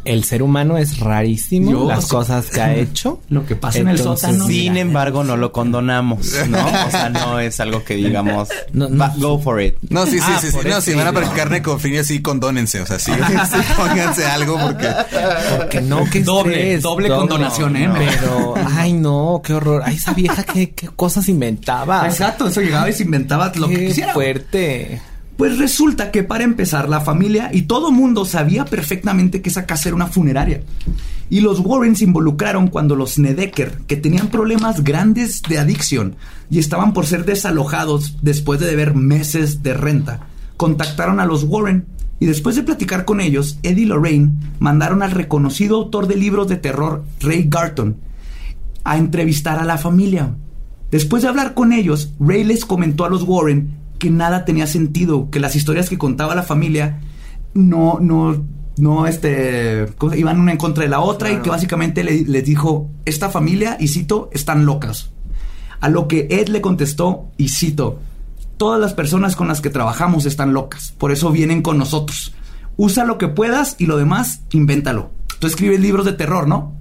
el ser humano es rarísimo, Dios. las cosas que ha hecho. Lo que pasa Entonces, en el sótano. Sin mira. embargo, no lo condonamos, ¿no? O sea, no es algo que digamos, No, no. va, go for it. No, sí, sí, Ah, sí, sí. por No, eso si van a digo. poner carne con frío, sí, condónense. O sea, sí, sí, pónganse algo porque... Porque no, que Doble, doble condonación, ¿eh? Pero, ay, no, qué horror. Ay, esa vieja, qué, qué cosas inventaba. Exacto, eso llegaba y se inventaba lo que Qué quisiera. fuerte. Pues resulta que para empezar la familia y todo mundo sabía perfectamente que esa casa era una funeraria. Y los Warren se involucraron cuando los Snedeker, que tenían problemas grandes de adicción y estaban por ser desalojados después de deber meses de renta, contactaron a los Warren y después de platicar con ellos, Ed y Lorraine mandaron al reconocido autor de libros de terror, Ray Garton, a entrevistar a la familia. Después de hablar con ellos, Ray les comentó a los Warren que nada tenía sentido, que las historias que contaba la familia no, no, no, este, iban una en contra de la otra, claro. Y que básicamente le, les dijo, esta familia, y cito, están locas. A lo que Ed le contestó, y cito, todas las personas con las que trabajamos están locas, por eso vienen con nosotros. Usa lo que puedas y lo demás, invéntalo. Tú escribes libros de terror, ¿no?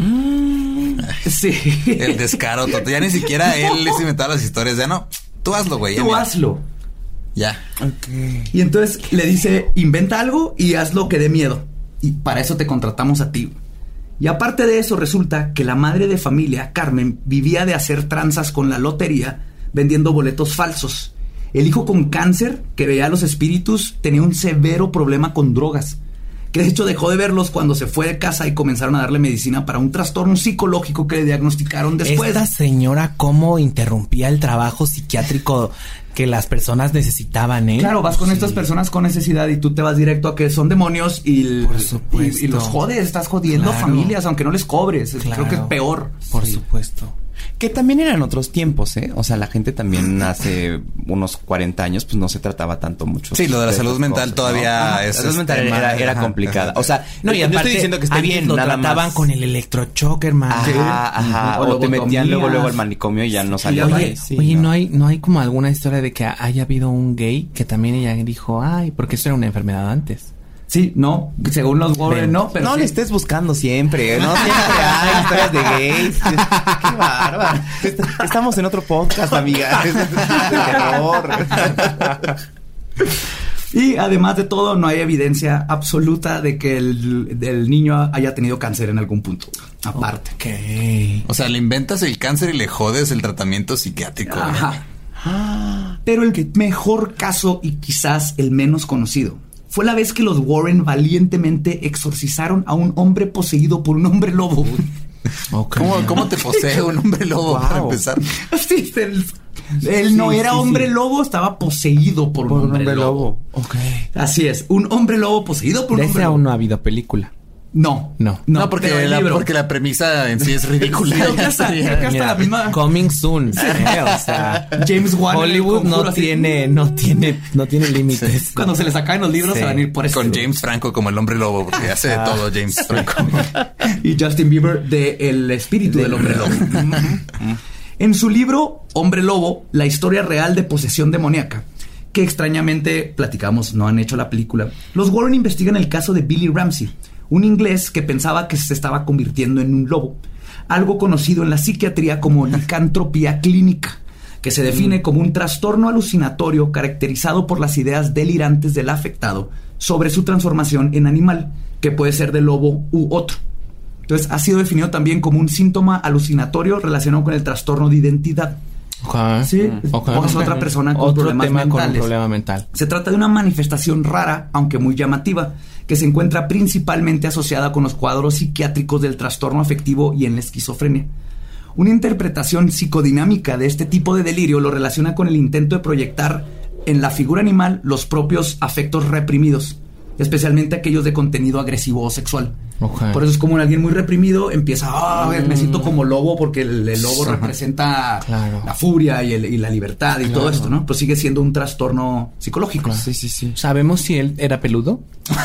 Mm. Sí. El descaro, tonto. Ya ni siquiera él les inventaba las historias, ya no. Tú hazlo, güey. Tú hazlo. Ya. Okay. Y entonces le dice, inventa algo y hazlo que dé miedo. Y para eso te contratamos a ti. Y aparte de eso, resulta que la madre de familia, Carmen, vivía de hacer tranzas con la lotería vendiendo boletos falsos. El hijo con cáncer, que veía a los espíritus, tenía un severo problema con drogas, que de hecho dejó de verlos cuando se fue de casa y comenzaron a darle medicina para un trastorno psicológico que le diagnosticaron después. Esta señora cómo interrumpía el trabajo psiquiátrico que las personas necesitaban, ¿eh? Claro, vas con sí. estas personas con necesidad y tú te vas directo a que son demonios y, por supuesto. y, y los jodes, estás jodiendo claro. familias, aunque no les cobres. Claro. Creo que es peor. Por sí. supuesto. Que también eran otros tiempos, ¿eh? O sea, la gente también hace unos cuarenta años, pues no se trataba tanto mucho. Sí, lo de la salud mental cosas, todavía ¿no? es... La salud mental era, era, era complicada. O sea, no, y aparte, yo estoy diciendo que esté bien, lo nada trataban más. con el electrochoc, hermano. Ajá, ajá. O, o te metían luego, luego al manicomio y ya no salía. Oye, sí, oye no. no hay, no hay como alguna historia de que haya habido un gay que también ella dijo, ay, porque eso era una enfermedad antes. Sí, no, según los Warren, no, pero no sí. le estés buscando siempre, no siempre hay historias de gays. Qué bárbaro. Estamos en otro podcast, amiga. Es de terror. Y además de todo, no hay evidencia absoluta de que el, el niño haya tenido cáncer en algún punto. Aparte. Okay. O sea, le inventas el cáncer y le jodes el tratamiento psiquiátrico. Ajá. Pero el mejor caso y quizás el menos conocido fue la vez que los Warren valientemente exorcizaron a un hombre poseído por un hombre lobo. Okay. ¿Cómo, ¿Cómo te posee un hombre lobo, wow. para empezar? Sí, él, él sí, no era sí, hombre sí. lobo, estaba poseído por, por un hombre, hombre lobo. lobo. Okay. Así es, un hombre lobo poseído por de un hombre ese lobo. aún no ha habido película. No, no, no, no porque, la, porque la premisa en sí es ridícula. Sí, creo que hasta, creo que hasta Mira, la misma. Coming soon. Sí. Eh, o sea, James Wan. Hollywood no tiene, no tiene, no tiene límites. Sí. Cuando se les acaben los libros sí. se van a ir por eso. Con James Franco como el hombre lobo, porque hace de todo James Franco. Y Justin Bieber de El espíritu del hombre lobo. En su libro Hombre Lobo, la historia real de posesión demoníaca, que extrañamente platicamos, no han hecho la película, los Warren investigan el caso de Billy Ramsey, un inglés que pensaba que se estaba convirtiendo en un lobo, algo conocido en la psiquiatría como licantropía clínica, que se define como un trastorno alucinatorio caracterizado por las ideas delirantes del afectado sobre su transformación en animal, que puede ser de lobo u otro. Entonces ha sido definido también como un síntoma alucinatorio relacionado con el trastorno de identidad. Okay. Sí, okay. o es otra persona con Otro problemas tema mentales. Con un problema mental. Se trata de una manifestación rara, aunque muy llamativa, que se encuentra principalmente asociada con los cuadros psiquiátricos del trastorno afectivo y en la esquizofrenia. Una interpretación psicodinámica de este tipo de delirio lo relaciona con el intento de proyectar en la figura animal los propios afectos reprimidos, especialmente aquellos de contenido agresivo o sexual. Okay. Por eso es como alguien muy reprimido empieza, ah, oh, me siento como lobo porque el, el lobo Ajá. representa claro. la furia y, el, y la libertad y claro. todo esto, ¿no? Pues sigue siendo un trastorno psicológico. Claro. Sí, sí, sí. ¿Sabemos si él era peludo?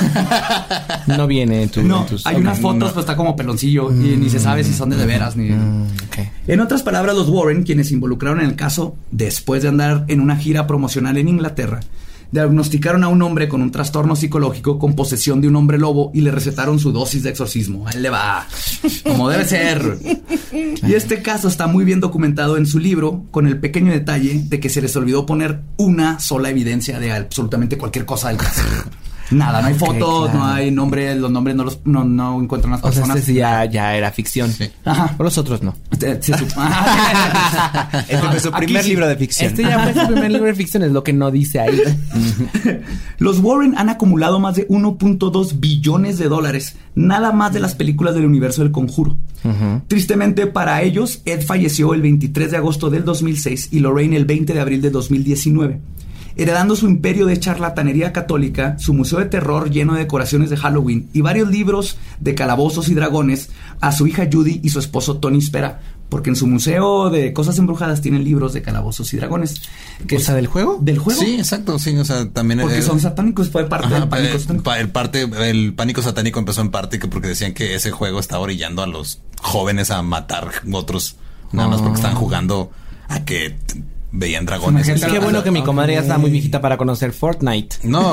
No viene en tu... No, en tus... hay okay. unas fotos, no. pues está como peloncillo mm. y ni se sabe si son de de veras ni... Mm, okay. En otras palabras, los Warren, quienes se involucraron en el caso, después de andar en una gira promocional en Inglaterra, Diagnosticaron a un hombre con un trastorno psicológico con posesión de un hombre lobo y le recetaron su dosis de exorcismo. Ahí le va, como debe ser. Y este caso está muy bien documentado en su libro, con el pequeño detalle de que se les olvidó poner una sola evidencia de absolutamente cualquier cosa del caso. Nada, no hay fotos, okay, claro. no hay nombre, los nombres no los no, no encuentran las personas. O sea, este sí ya, ya era ficción. Sí. Ajá. Por los otros no. Este, se sup- este fue su primer libro de ficción. Este ya fue su primer libro de ficción, es lo que no dice ahí. Los Warren han acumulado más de uno punto dos billones de dólares, nada más de las películas del universo del Conjuro. Uh-huh. Tristemente para ellos, Ed falleció el veintitrés de agosto del dos mil seis y Lorraine el veinte de abril de dos mil diecinueve. Heredando su imperio de charlatanería católica, su museo de terror lleno de decoraciones de Halloween y varios libros de calabozos y dragones, a su hija Judy y su esposo Tony Spera, porque en su museo de cosas embrujadas tienen libros de calabozos y dragones. Que o sea, ¿del juego? ¿Del juego? Sí, exacto, sí, o sea, también... Porque el, son satánicos, fue parte ajá, del pánico el, satánico. El, parte, el pánico satánico empezó en parte que porque decían que ese juego estaba orillando a los jóvenes a matar otros, nada oh. más porque estaban jugando a que... veían dragones. Es qué bueno que mi comadre ya está muy viejita para conocer Fortnite. No,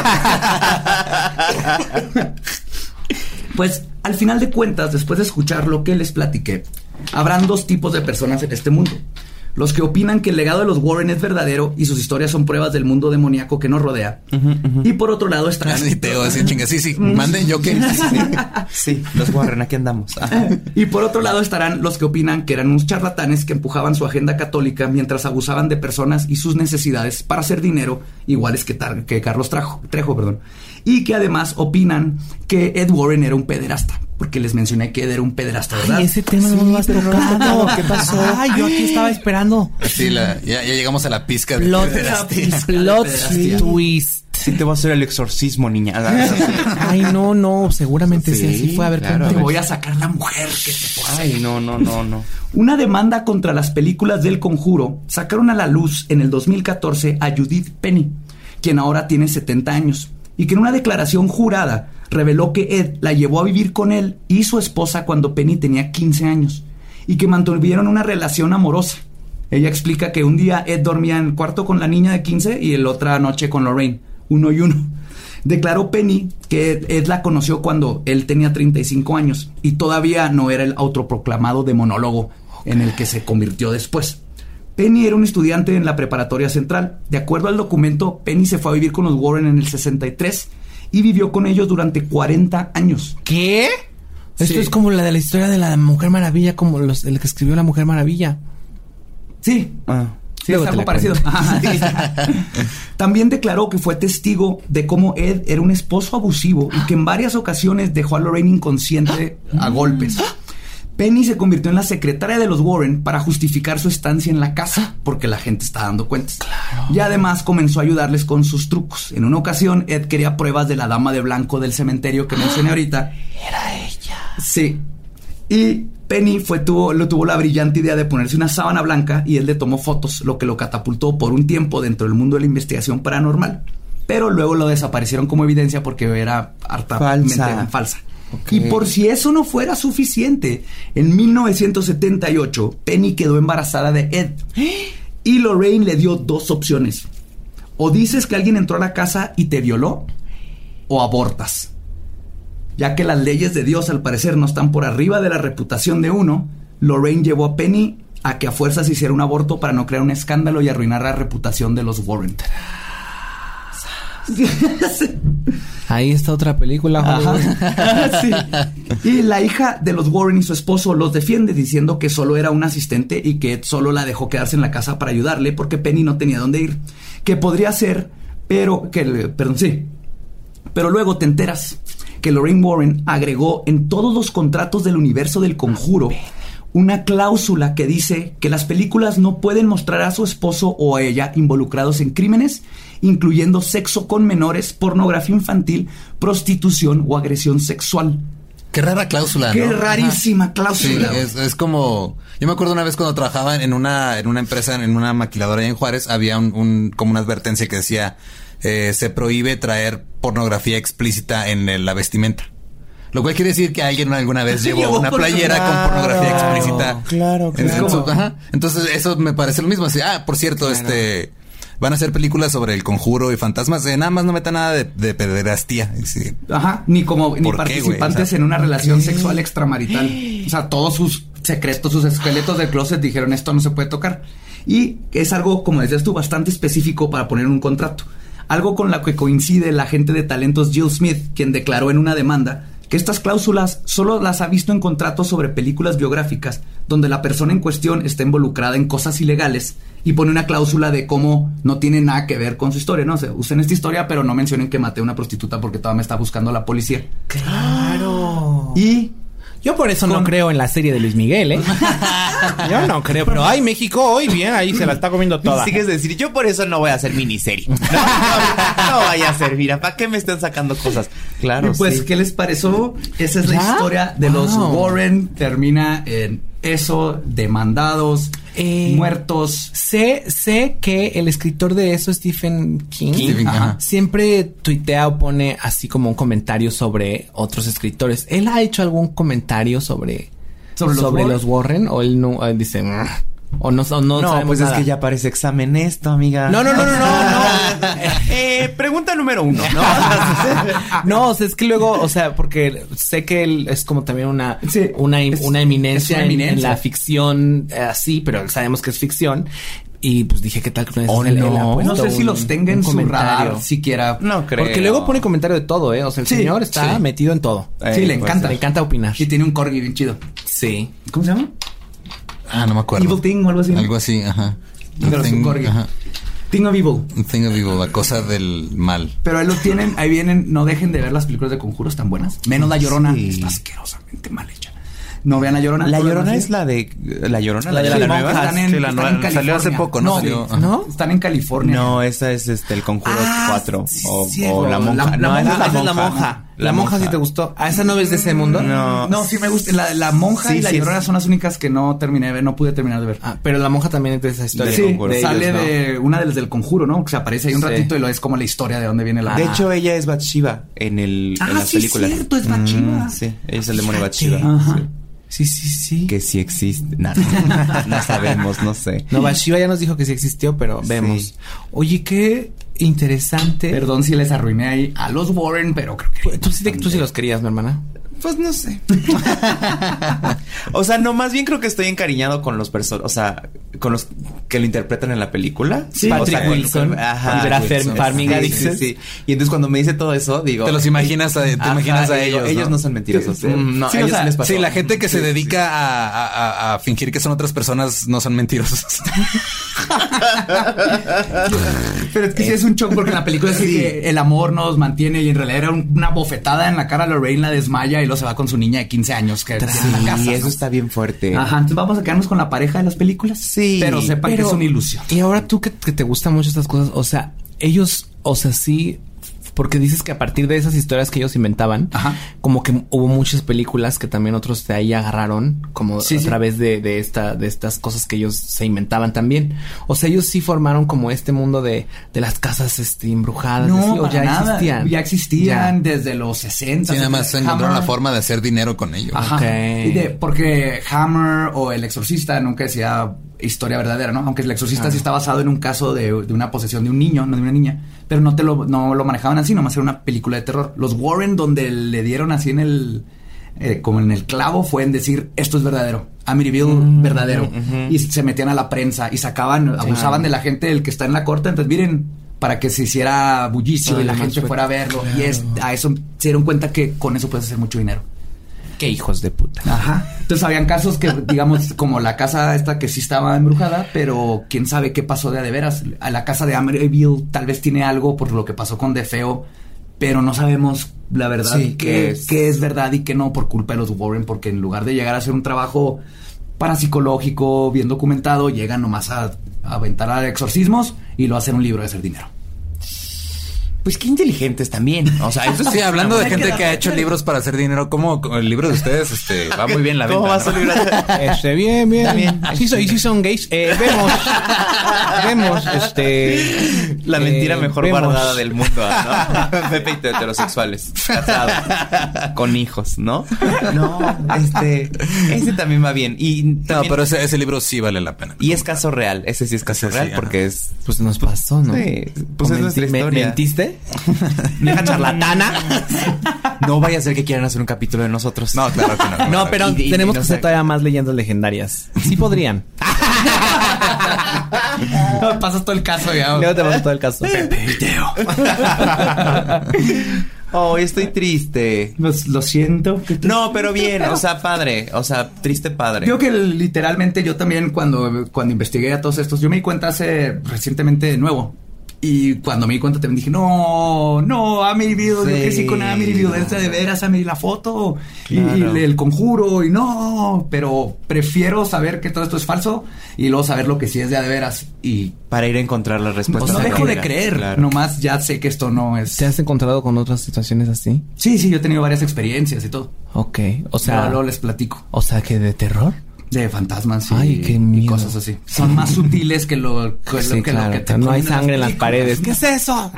pues al final de cuentas, después de escuchar lo que les platiqué, habrán dos tipos de personas en este mundo. Los que opinan que el legado de los Warren es verdadero y sus historias son pruebas del mundo demoníaco que nos rodea. Uh-huh, uh-huh. Y por otro lado estarán... Sí, te voy a decir, chinga, sí, sí, manden yo que... Sí, los Warren, aquí andamos. Y por otro lado estarán los que opinan que eran unos charlatanes que empujaban su agenda católica mientras abusaban de personas y sus necesidades para hacer dinero, iguales que, tar- que Carlos Trejo, Trejo, perdón. Y que además opinan que Ed Warren era un pederasta. Porque les mencioné que Ed era un pederasta, ¿verdad? Ay, ese tema sí, no lo has tocado. ¿Qué pasó? Ay, yo aquí estaba esperando. Sí, la, ya, ya llegamos a la pizca de Plot, pederastia. Plot twist. Sí, te voy a hacer el exorcismo, niña. Ay, no, no, seguramente sí, sí así fue. A ver, claro. Te voy a sacar la mujer que te posee. Ay, no, no, no, no. Una demanda contra las películas del Conjuro sacaron a la luz en el dos mil catorce a Judith Penny, quien ahora tiene setenta años, y que en una declaración jurada reveló que Ed la llevó a vivir con él y su esposa cuando Penny tenía quince años, y que mantuvieron una relación amorosa. Ella explica que un día Ed dormía en el cuarto con la niña de quince y la otra noche con Lorraine, uno y uno. Declaró Penny que Ed, Ed la conoció cuando él tenía treinta y cinco años y todavía no era el autoproclamado demonólogo okay. en el que se convirtió después. Penny era un estudiante en la preparatoria central. De acuerdo al documento, Penny se fue a vivir con los Warren en el sesenta y tres y vivió con ellos durante cuarenta años. ¿Qué? Sí. Esto es como la de la historia de la Mujer Maravilla, como los, el que escribió la Mujer Maravilla. Sí. Ah. Sí, es algo parecido. También declaró que fue testigo de cómo Ed era un esposo abusivo y que en varias ocasiones dejó a Lorraine inconsciente a golpes. Penny se convirtió en la secretaria de los Warren para justificar su estancia en la casa, porque la gente está dando cuentas. Claro. Y además comenzó a ayudarles con sus trucos. En una ocasión, Ed quería pruebas de la dama de blanco del cementerio que mencioné ahorita. Era ella. Sí. Y Penny fue, tuvo, lo, tuvo la brillante idea de ponerse una sábana blanca y él le tomó fotos, lo que lo catapultó por un tiempo dentro del mundo de la investigación paranormal. Pero luego lo desaparecieron como evidencia porque era hartamente falsa. falsa. Okay. Y por si eso no fuera suficiente, en mil novecientos setenta y ocho, Penny quedó embarazada de Ed. Y Lorraine le dio dos opciones. O dices que alguien entró a la casa y te violó, o abortas. Ya que las leyes de Dios al parecer no están por arriba de la reputación de uno, Lorraine llevó a Penny a que a fuerzas hiciera un aborto para no crear un escándalo y arruinar la reputación de los Warren. Ahí está otra película. Sí. Y la hija de los Warren y su esposo los defiende diciendo que solo era un asistente y que solo la dejó quedarse en la casa para ayudarle porque Penny no tenía dónde ir. Que podría ser, pero que, perdón, sí. Pero luego te enteras que Lorraine Warren agregó en todos los contratos del universo del Conjuro una cláusula que dice que las películas no pueden mostrar a su esposo o a ella involucrados en crímenes, incluyendo sexo con menores, pornografía infantil, prostitución o agresión sexual. Qué rara cláusula, Qué ¿no? rarísima Ajá. cláusula. Sí, es, es como... Yo me acuerdo una vez cuando trabajaba en una, en una empresa, en una maquiladora en Juárez, había un, un como una advertencia que decía, eh, se prohíbe traer pornografía explícita en el, la vestimenta. Lo cual quiere decir que alguien alguna vez llevó una playera claro, con pornografía explícita. Claro, claro. En su, ajá. Entonces eso me parece lo mismo. Así, ah, por cierto, claro. este... van a hacer películas sobre el conjuro y fantasmas. Eh, nada más no metan nada de, de pederastía. Sí. Ajá, ni como ni participantes qué, o sea, en una relación qué? sexual extramarital. O sea, todos sus secretos, sus esqueletos del closet dijeron esto no se puede tocar. Y es algo, como decías tú, bastante específico para poner en un contrato. Algo con lo que coincide la agente de talentos Jill Smith, quien declaró en una demanda que estas cláusulas solo las ha visto en contratos sobre películas biográficas donde la persona en cuestión está involucrada en cosas ilegales y pone una cláusula de cómo no tiene nada que ver con su historia, ¿no? O sea, usen esta historia, pero no mencionen que maté a una prostituta porque todavía me está buscando la policía. ¡Claro! Y... yo por eso con... no creo en la serie de Luis Miguel, ¿eh? Yo no creo, pero ay, México hoy bien, ahí se la está comiendo toda. Sigues de decir, yo por eso no voy a hacer miniserie. No, no, no vaya a servir. ¿Para qué me están sacando cosas? Claro, y pues, sí. ¿Qué les pareció? Esa es ¿Ya? la historia de wow. los Warren. Termina en eso, demandados, eh, muertos. Sé, sé que el escritor de eso, Stephen King, Stephen, ajá. siempre tuitea o pone así como un comentario sobre otros escritores. ¿Él ha hecho algún comentario sobre, sobre, los, sobre Warren? los Warren? ¿O él no él dice... O no, o no, no pues nada. Es que ya parece examen esto, amiga. No, no, no, no, no. no. eh, pregunta número uno. No, no, o sea, es que luego, o sea, porque sé que él es como también una, sí, una, es, una eminencia, una eminencia. En, en la ficción, así, eh, pero sabemos que es ficción. Y pues dije, ¿qué tal que oh, él, no, él no sé un, si los tenga en su radar siquiera. No creo. Porque luego pone comentario de todo, ¿eh? O sea, el sí, señor está sí. metido en todo. Eh, sí, le pues, encanta. Le encanta opinar. Y tiene un corgi bien chido. Sí. ¿Cómo se llama? Ah, no me acuerdo. Evil Thing o algo así. Algo así, ajá. Pero thing, ajá. Thing of Evil. Thing of Evil, la cosa del mal. Pero ahí lo tienen, ahí vienen. No dejen de ver las películas de conjuros tan buenas. Menos La Llorona. Sí. Está asquerosamente mal hecha. No vean La Llorona. La Llorona es la de... La Llorona. La de la, la, la nueva. Están en, sí, la nueva. Están en salió hace poco, ¿no? No, salió, ¿no? Están en California. No, esa es este el Conjuro ah, cuatro. Sí, o, sí, o la monja. La, la no, monja, esa es la monja. La, la monja, monja sí te gustó. ¿A esa no ves de ese mundo? No. No, sí me gusta. La, la monja sí, y La sí, Llorona sí. son las únicas que no terminé de ver, no pude terminar de ver. Ah, pero la monja también es de esa historia. Sí, de conjuro, de sale ellos, de ¿no? una de las del Conjuro, ¿no? Que se aparece ahí un sí. ratito y lo es como la historia de dónde viene la... De hecho, ella es Bathsheba en el ah, en las sí, películas. Ah, sí, cierto, es Bathsheba. Mm, sí, ella es el demonio Bathsheba. Ajá. Sí. Sí, sí, sí. Que sí existe. No, no, no sabemos, no sé. No, Bathsheba ya nos dijo que sí existió, pero vemos. Sí. Oye, qué interesante. Perdón si les arruiné ahí a los Warren, pero creo que... ¿Tú sí, tú sí los querías, mi hermana? Pues no sé. O sea, no, más bien creo que estoy encariñado con los personajes, o sea, con los que lo interpretan en la película. Sí, Patrick o sea, Wilson. Ajá. Wilson. Farmiga, sí, sí, sí. Y entonces cuando me dice todo eso, digo... Te los imaginas a, te ajá, imaginas a digo, ellos, ¿no? Ellos no son mentirosos. Sí, sí. No, sí, ellos o sea, les pasó. Sí, la gente que sí, se dedica sí. A, a, a fingir que son otras personas no son mentirosos. Pero es que sí es un shock porque en la película sí. dice que el amor nos mantiene y en realidad era una bofetada en la cara a Lorraine, la desmaya y luego se va con su niña de quince años que sí, en la casa. Y eso ¿no? está bien fuerte. Ajá, entonces vamos a quedarnos con la pareja de las películas. Sí. Pero sepan pero, que es una ilusión. Y ahora tú que, que te gustan mucho estas cosas, o sea, ellos, o sea, sí... Porque dices que a partir de esas historias que ellos inventaban, ajá, como que hubo muchas películas que también otros de ahí agarraron, como sí, a sí. través de, de esta, de estas cosas que ellos se inventaban también. O sea, ellos sí formaron como este mundo de, de las casas este, embrujadas. No, así, o ya nada. existían. Ya existían ya. Desde los sesenta. Sí, nada más encontraron la forma de hacer dinero con ellos. Ajá. Okay. Y de, porque Hammer o El Exorcista nunca decía historia verdadera, ¿no? Aunque El Exorcista ah. sí está basado en un caso de, de una posesión de un niño, no de una niña, pero no te lo, no lo manejaban así, nomás era una película de terror. Los Warren, donde le dieron así en el, eh, como en el clavo, fue en decir, esto es verdadero, Amityville mm, verdadero. Uh-huh. Y se metían a la prensa y sacaban, sí, abusaban de la gente, el que está en la corte, entonces miren, para que se hiciera bullicio y la gente fue, fuera a verlo. Claro. Y es, a eso se dieron cuenta que con eso puedes hacer mucho dinero. Qué hijos de puta. Ajá. Entonces habían casos que, digamos, como la casa esta que sí estaba embrujada, pero quién sabe qué pasó de a de veras. A la casa de Amityville tal vez tiene algo por lo que pasó con De Feo, pero no sabemos la verdad, sí, qué es. qué es verdad y qué no por culpa de los Warren, porque en lugar de llegar a hacer un trabajo parapsicológico, bien documentado, llegan nomás a, a aventar a exorcismos y lo hacen un libro de hacer dinero. Pues qué inteligentes también. O sea, eso sí, hablando de gente que ha hecho libros para hacer dinero, ¿cómo el libro de ustedes este, va muy bien la venta? ¿Cómo va su libro? Este, bien, bien. Está bien. Sí, so, y sí son gays. Eh, vemos. vemos, este... La mentira eh, mejor vemos. guardada del mundo, ¿no? Pepe y heterosexuales. Casados. Con hijos, ¿no? No, este... Ese también va bien. Y no, también, pero ese, ese libro sí vale la pena. y es caso real. Ese sí es caso Ese real sí, porque es... Pues nos pasó, ¿no? Sí, pues ¿O es menti- nuestra me- historia. ¿Mentiste? Vieja charlatana. No vaya a ser que quieran hacer un capítulo de nosotros. No, claro que no. No, pero Y- y- tenemos y no que sé. hacer todavía más leyendas legendarias. Sí podrían. No, pasas todo el caso ya. Luego te paso todo el caso. Oh, estoy triste. Pues, lo siento. que te- No, pero bien, o sea, padre. O sea, triste padre. Digo que literalmente yo también cuando, cuando investigué a todos estos, yo me di cuenta hace recientemente de nuevo. Y cuando me di cuenta también dije, no, no, Amelie Video, yo Sí. crecí con Amelie Video, de de veras, Amelie la foto y, Claro. y el conjuro y no, pero prefiero saber que todo esto es falso y luego saber lo que sí es de a de veras y Para ir a encontrar las no, respuestas. no a la dejo de vida. creer, Claro. nomás ya sé que esto no es... ¿Te has encontrado con otras situaciones así? Sí, sí, yo he tenido varias experiencias y todo. Ok. O O sea, sea, luego les platico. o sea, que de terror. De fantasmas y, Ay, qué y miedo. cosas así. Son más sutiles que lo que, lo- Sí, que, claro. lo que te no hay ponen sangre en las películas. paredes. ¿Qué es eso?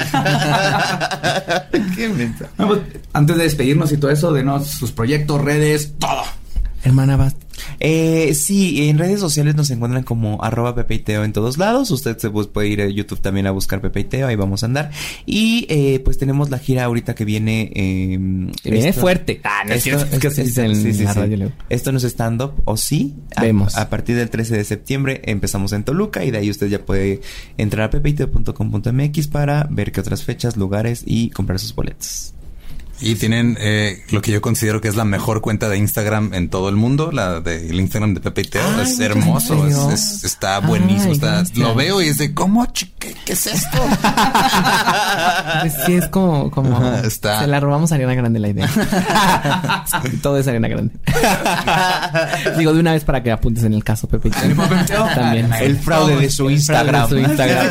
Qué mensa. No, pues, antes de despedirnos y todo eso, denos sus proyectos, redes, todo. Hermana, vas. Eh, sí, en redes sociales nos encuentran como arroba Pepe y Teo en todos lados. Usted se pues, puede ir a YouTube también a buscar Pepe y Teo, ahí vamos a andar. Y eh, pues tenemos la gira ahorita que viene. Eh, Que viene esto- fuerte. Ah, no es esto- cierto. Es que así esto- dice en la radio, luego. Esto no es stand-up, ¿o sí? A- Vemos. A, partir del trece de septiembre empezamos en Toluca y de ahí usted ya puede entrar a pepeiteo punto com punto m x para ver qué otras fechas, lugares y comprar sus boletos. Y tienen eh, lo que yo considero que es la mejor cuenta de Instagram en todo el mundo, la del Instagram de Pepe y Teo. Ay, es muchas hermoso, es, gracias. es- está buenísimo. Ay, está, gracias. lo veo y es de, ¿cómo? ch- ¿Qué, qué es esto? Pues sí, es como, como Ajá, está. se la robamos a Ariana Grande la idea. Todo es Ariana Grande. Digo de una vez para que apuntes en el caso, Pepe. También. El fraude de su El fraude Instagram. de su Instagram.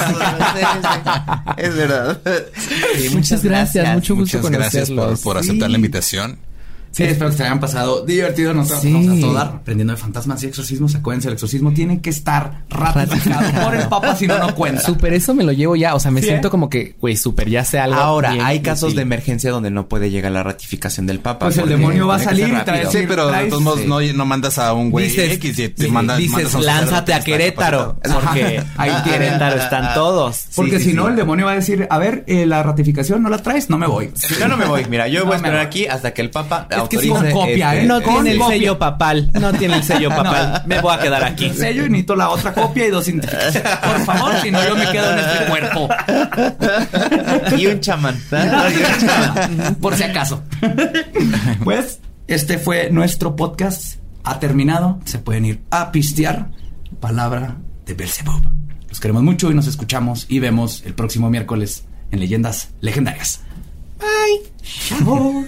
Es verdad. Sí, muchas gracias, mucho gusto Muchas gracias por, conocerlos. por aceptar la invitación. Sí, espero que se hayan pasado divertido. Nosotros Sí. vamos a todo dar aprendiendo de fantasmas y exorcismos. Acuérdense, el exorcismo tiene que estar ratificado por el Papa, si no, no cuenta. Súper, eso me lo llevo ya. O sea, me ¿Sí, siento eh? como que, güey, súper, ya sé algo. Ahora, bien hay casos útil. de emergencia donde no puede llegar la ratificación del Papa. Pues el porque demonio va a tiene que ser salir y rápido. trae- Sí, pero de traes- todos modos sí. no, no mandas a un güey Dices, X y te di- mandas, dices, mandas a un lánzate sacerdote a que está Querétaro. capacitado. Porque ahí Querétaro están todos. Porque sí, si sí, no, sí. el demonio va a decir, a ver, eh, la ratificación no la traes, no me voy. Yo no me voy. Mira, yo No voy a me esperar voy. aquí hasta que el Papa Es que autorice. sí, con copia, este, ¿eh? No este, tiene el Con sello copia. papal. No tiene el sello papal. Me voy a quedar aquí. El sello y necesito la otra copia y dos identificaciones. Por favor, si no, yo me quedo en este cuerpo. Y un chamán. ¿verdad? Y un chamán. Por si acaso. Pues, este fue nuestro podcast. Ha terminado. Se pueden ir a pistear. Palabra de Belzebub. Los queremos mucho y nos escuchamos y vemos el próximo miércoles en Leyendas Legendarias. Bye. Chao.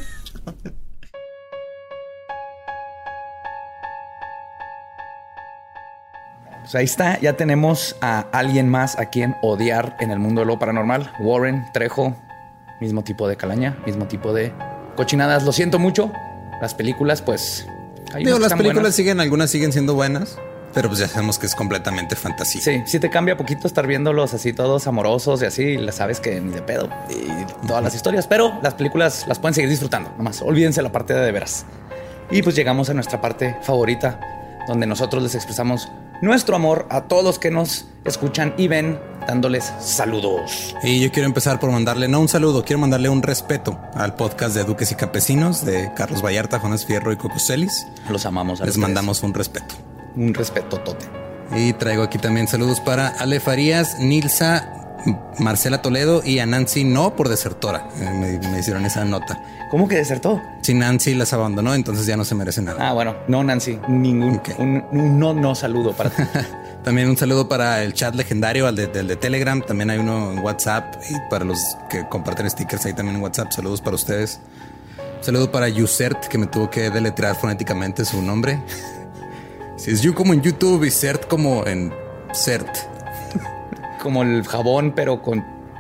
Pues ahí está, ya tenemos a alguien más a quien odiar en el mundo de lo paranormal. Warren Trejo, mismo tipo de calaña, mismo tipo de cochinadas. Lo siento mucho. Las películas, pues... hay Digo, unas que las están películas buenas. siguen, algunas siguen siendo buenas, pero pues ya sabemos que es completamente fantasía. Sí, sí te cambia poquito estar viéndolos así todos amorosos y así, y la sabes que ni de pedo y todas las historias, pero las películas las pueden seguir disfrutando, nomás olvídense la parte de de veras. Y pues llegamos a nuestra parte favorita, donde nosotros les expresamos nuestro amor a todos los que nos escuchan y ven, dándoles saludos. Y yo quiero empezar por mandarle, no un saludo, quiero mandarle un respeto al podcast de Duques y Campesinos de Carlos Vallarta, Jonas Fierro y Coco Celis. Los amamos a Les ustedes. mandamos un respeto. Un respeto tote. Y traigo aquí también saludos para Ale Farías, Nilsa, Marcela Toledo y a Nancy No por desertora. Eh, me, me hicieron esa nota. ¿Cómo que desertó? Si Nancy las abandonó, entonces ya no se merece nada. Ah, bueno, no, Nancy, ningún Ok. un, un no, no saludo para ti. También un saludo para el chat legendario, al de, del de Telegram. También hay uno en WhatsApp. Y para los que comparten stickers ahí también en WhatsApp. Saludos para ustedes. Un saludo para Yusert, que me tuvo que deletrear fonéticamente su nombre. Si es You como en YouTube y Cert como en Cert. Como el jabón, pero con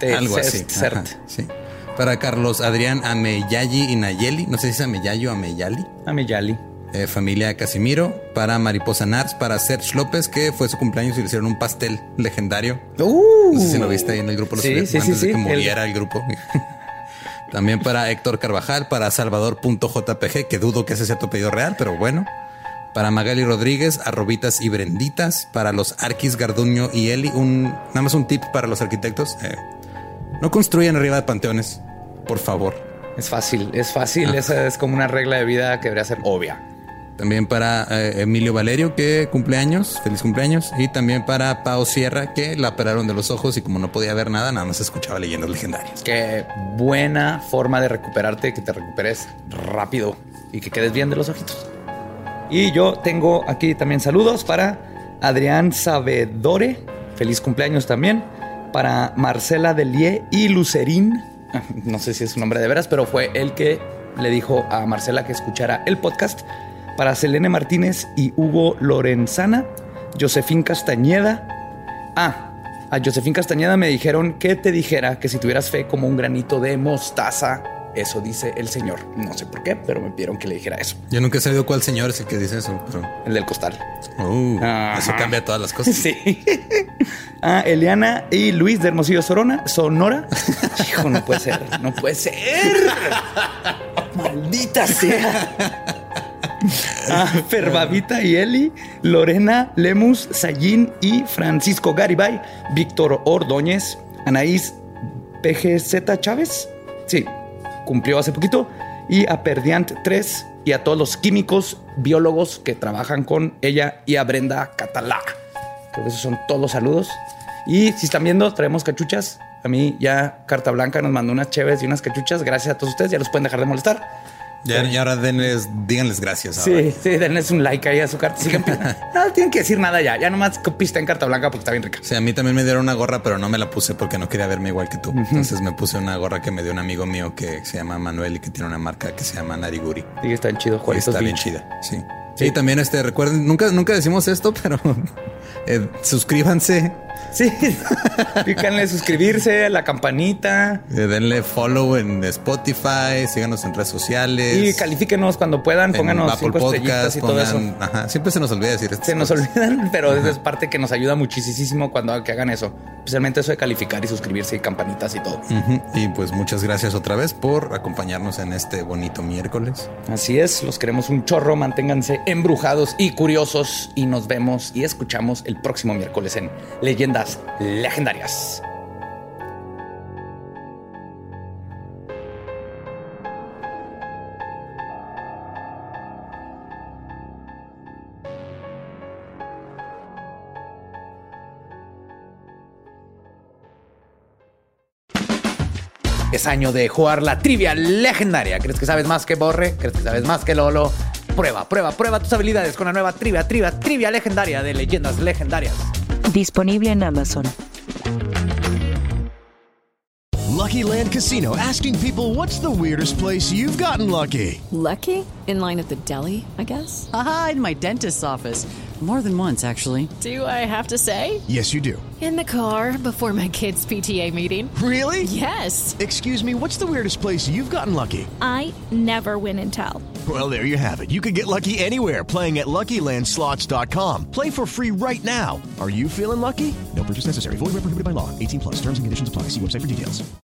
Te- Algo así. cert, cert. Ajá, sí. Para Carlos Adrián Ameyayi y Nayeli. No sé si es Ameyayo o Ameyali. Ameyali. Eh, familia Casimiro. Para Mariposa Nars. Para Serge López, que fue su cumpleaños y le hicieron un pastel legendario. Uh, No sé si lo viste ahí en el grupo. Los sí, sí, antes sí, de que sí. muriera el, el grupo. También para Héctor Carvajal. Para Salvador.jpg, que dudo que ese sea tu apellido real, pero bueno. Para Magali Rodríguez, arrobitas y brenditas. Para los Arquis Garduño y Eli, un, nada más un tip para los arquitectos. Eh, no construyan arriba de panteones, por favor. Es fácil, es fácil. Ah. Esa es como una regla de vida que debería ser obvia. También para eh, Emilio Valerio, que cumpleaños, feliz cumpleaños. Y también para Pao Sierra, que la operaron de los ojos y como no podía ver nada, nada más escuchaba leyendas legendarias. Qué buena forma de recuperarte, que te recuperes rápido y que quedes bien de los ojitos. Y yo tengo aquí también saludos para Adrián Sabedore, feliz cumpleaños también. Para Marcela Delie y Lucerín, no sé si es su nombre de veras, pero fue el que le dijo a Marcela que escuchara el podcast. Para Selene Martínez y Hugo Lorenzana, Josefín Castañeda. Ah, a Josefín Castañeda me dijeron que te dijera que si tuvieras fe como un granito de mostaza, eso dice el señor. No sé por qué, pero me pidieron que le dijera eso. Yo nunca he sabido cuál señor es el que dice eso. Pero... El del costal. Uh, Ajá. eso cambia todas las cosas. Sí. Ah, Eliana y Luis de Hermosillo, Sorona, Sonora. Hijo, no puede ser, no puede ser. Maldita sea. Ah, Ferbavita y Eli, Lorena Lemus, Sayín y Francisco Garibay, Víctor Ordóñez, Anaís P G Z Chávez. Sí, cumplió hace poquito. Y a Perdiant tres y a todos los químicos, biólogos que trabajan con ella y a Brenda Catalá. Creo que esos son todos los saludos. Y si están viendo, traemos cachuchas. A mí ya Carta Blanca nos mandó unas chéves y unas cachuchas. Gracias a todos ustedes. Ya los pueden dejar de molestar. Ya, y ahora denles, díganles gracias. Ahora. Sí, sí, denles un like ahí a su carta. Sigan, no tienen que decir nada ya. Ya nomás pista en Carta Blanca porque está bien rica. Sí, a mí también me dieron una gorra, pero no me la puse porque no quería verme igual que tú. Uh-huh. Entonces me puse una gorra que me dio un amigo mío que se llama Manuel y que tiene una marca que se llama Nariguri. Sí, está bien chido. Y está bien chida, sí. Sí, sí, también este, recuerden, nunca, nunca decimos esto, pero eh, suscríbanse. Sí, pícanle suscribirse, la campanita. Eh, denle follow en Spotify, síganos en redes sociales. Y califíquenos cuando puedan, pónganos Apple cinco Podcast, estrellitas y pongan, todo eso. Ajá, siempre se nos olvida decir esto. Se nos olvidan, pero ajá, es parte que nos ayuda muchísimo cuando que hagan eso. Especialmente eso de calificar y suscribirse y campanitas y todo. Uh-huh. Y pues muchas gracias otra vez por acompañarnos en este bonito miércoles. Así es, los queremos un chorro, manténganse embrujados y curiosos y nos vemos y escuchamos el próximo miércoles en Leyendas Legendarias. Es año de jugar la trivia legendaria. ¿Crees que sabes más que Borre? ¿Crees que sabes más que Lolo? Prueba, prueba, prueba tus habilidades con la nueva trivia, trivia, trivia legendaria de Leyendas Legendarias. Disponible en Amazon. Lucky Land Casino, asking people, what's the weirdest place you've gotten lucky? Lucky? In line at the deli, I guess? Aha, in my dentist's office. More than once, actually. Do I have to say? Yes, you do. In the car before my kids' P T A meeting. Really? Yes. Excuse me, what's the weirdest place you've gotten lucky? I never win and tell. Well, there you have it. You can get lucky anywhere, playing at Lucky Land Slots dot com. Play for free right now. Are you feeling lucky? No purchase necessary. Void where prohibited by law. eighteen plus. Terms and conditions apply. See website for details.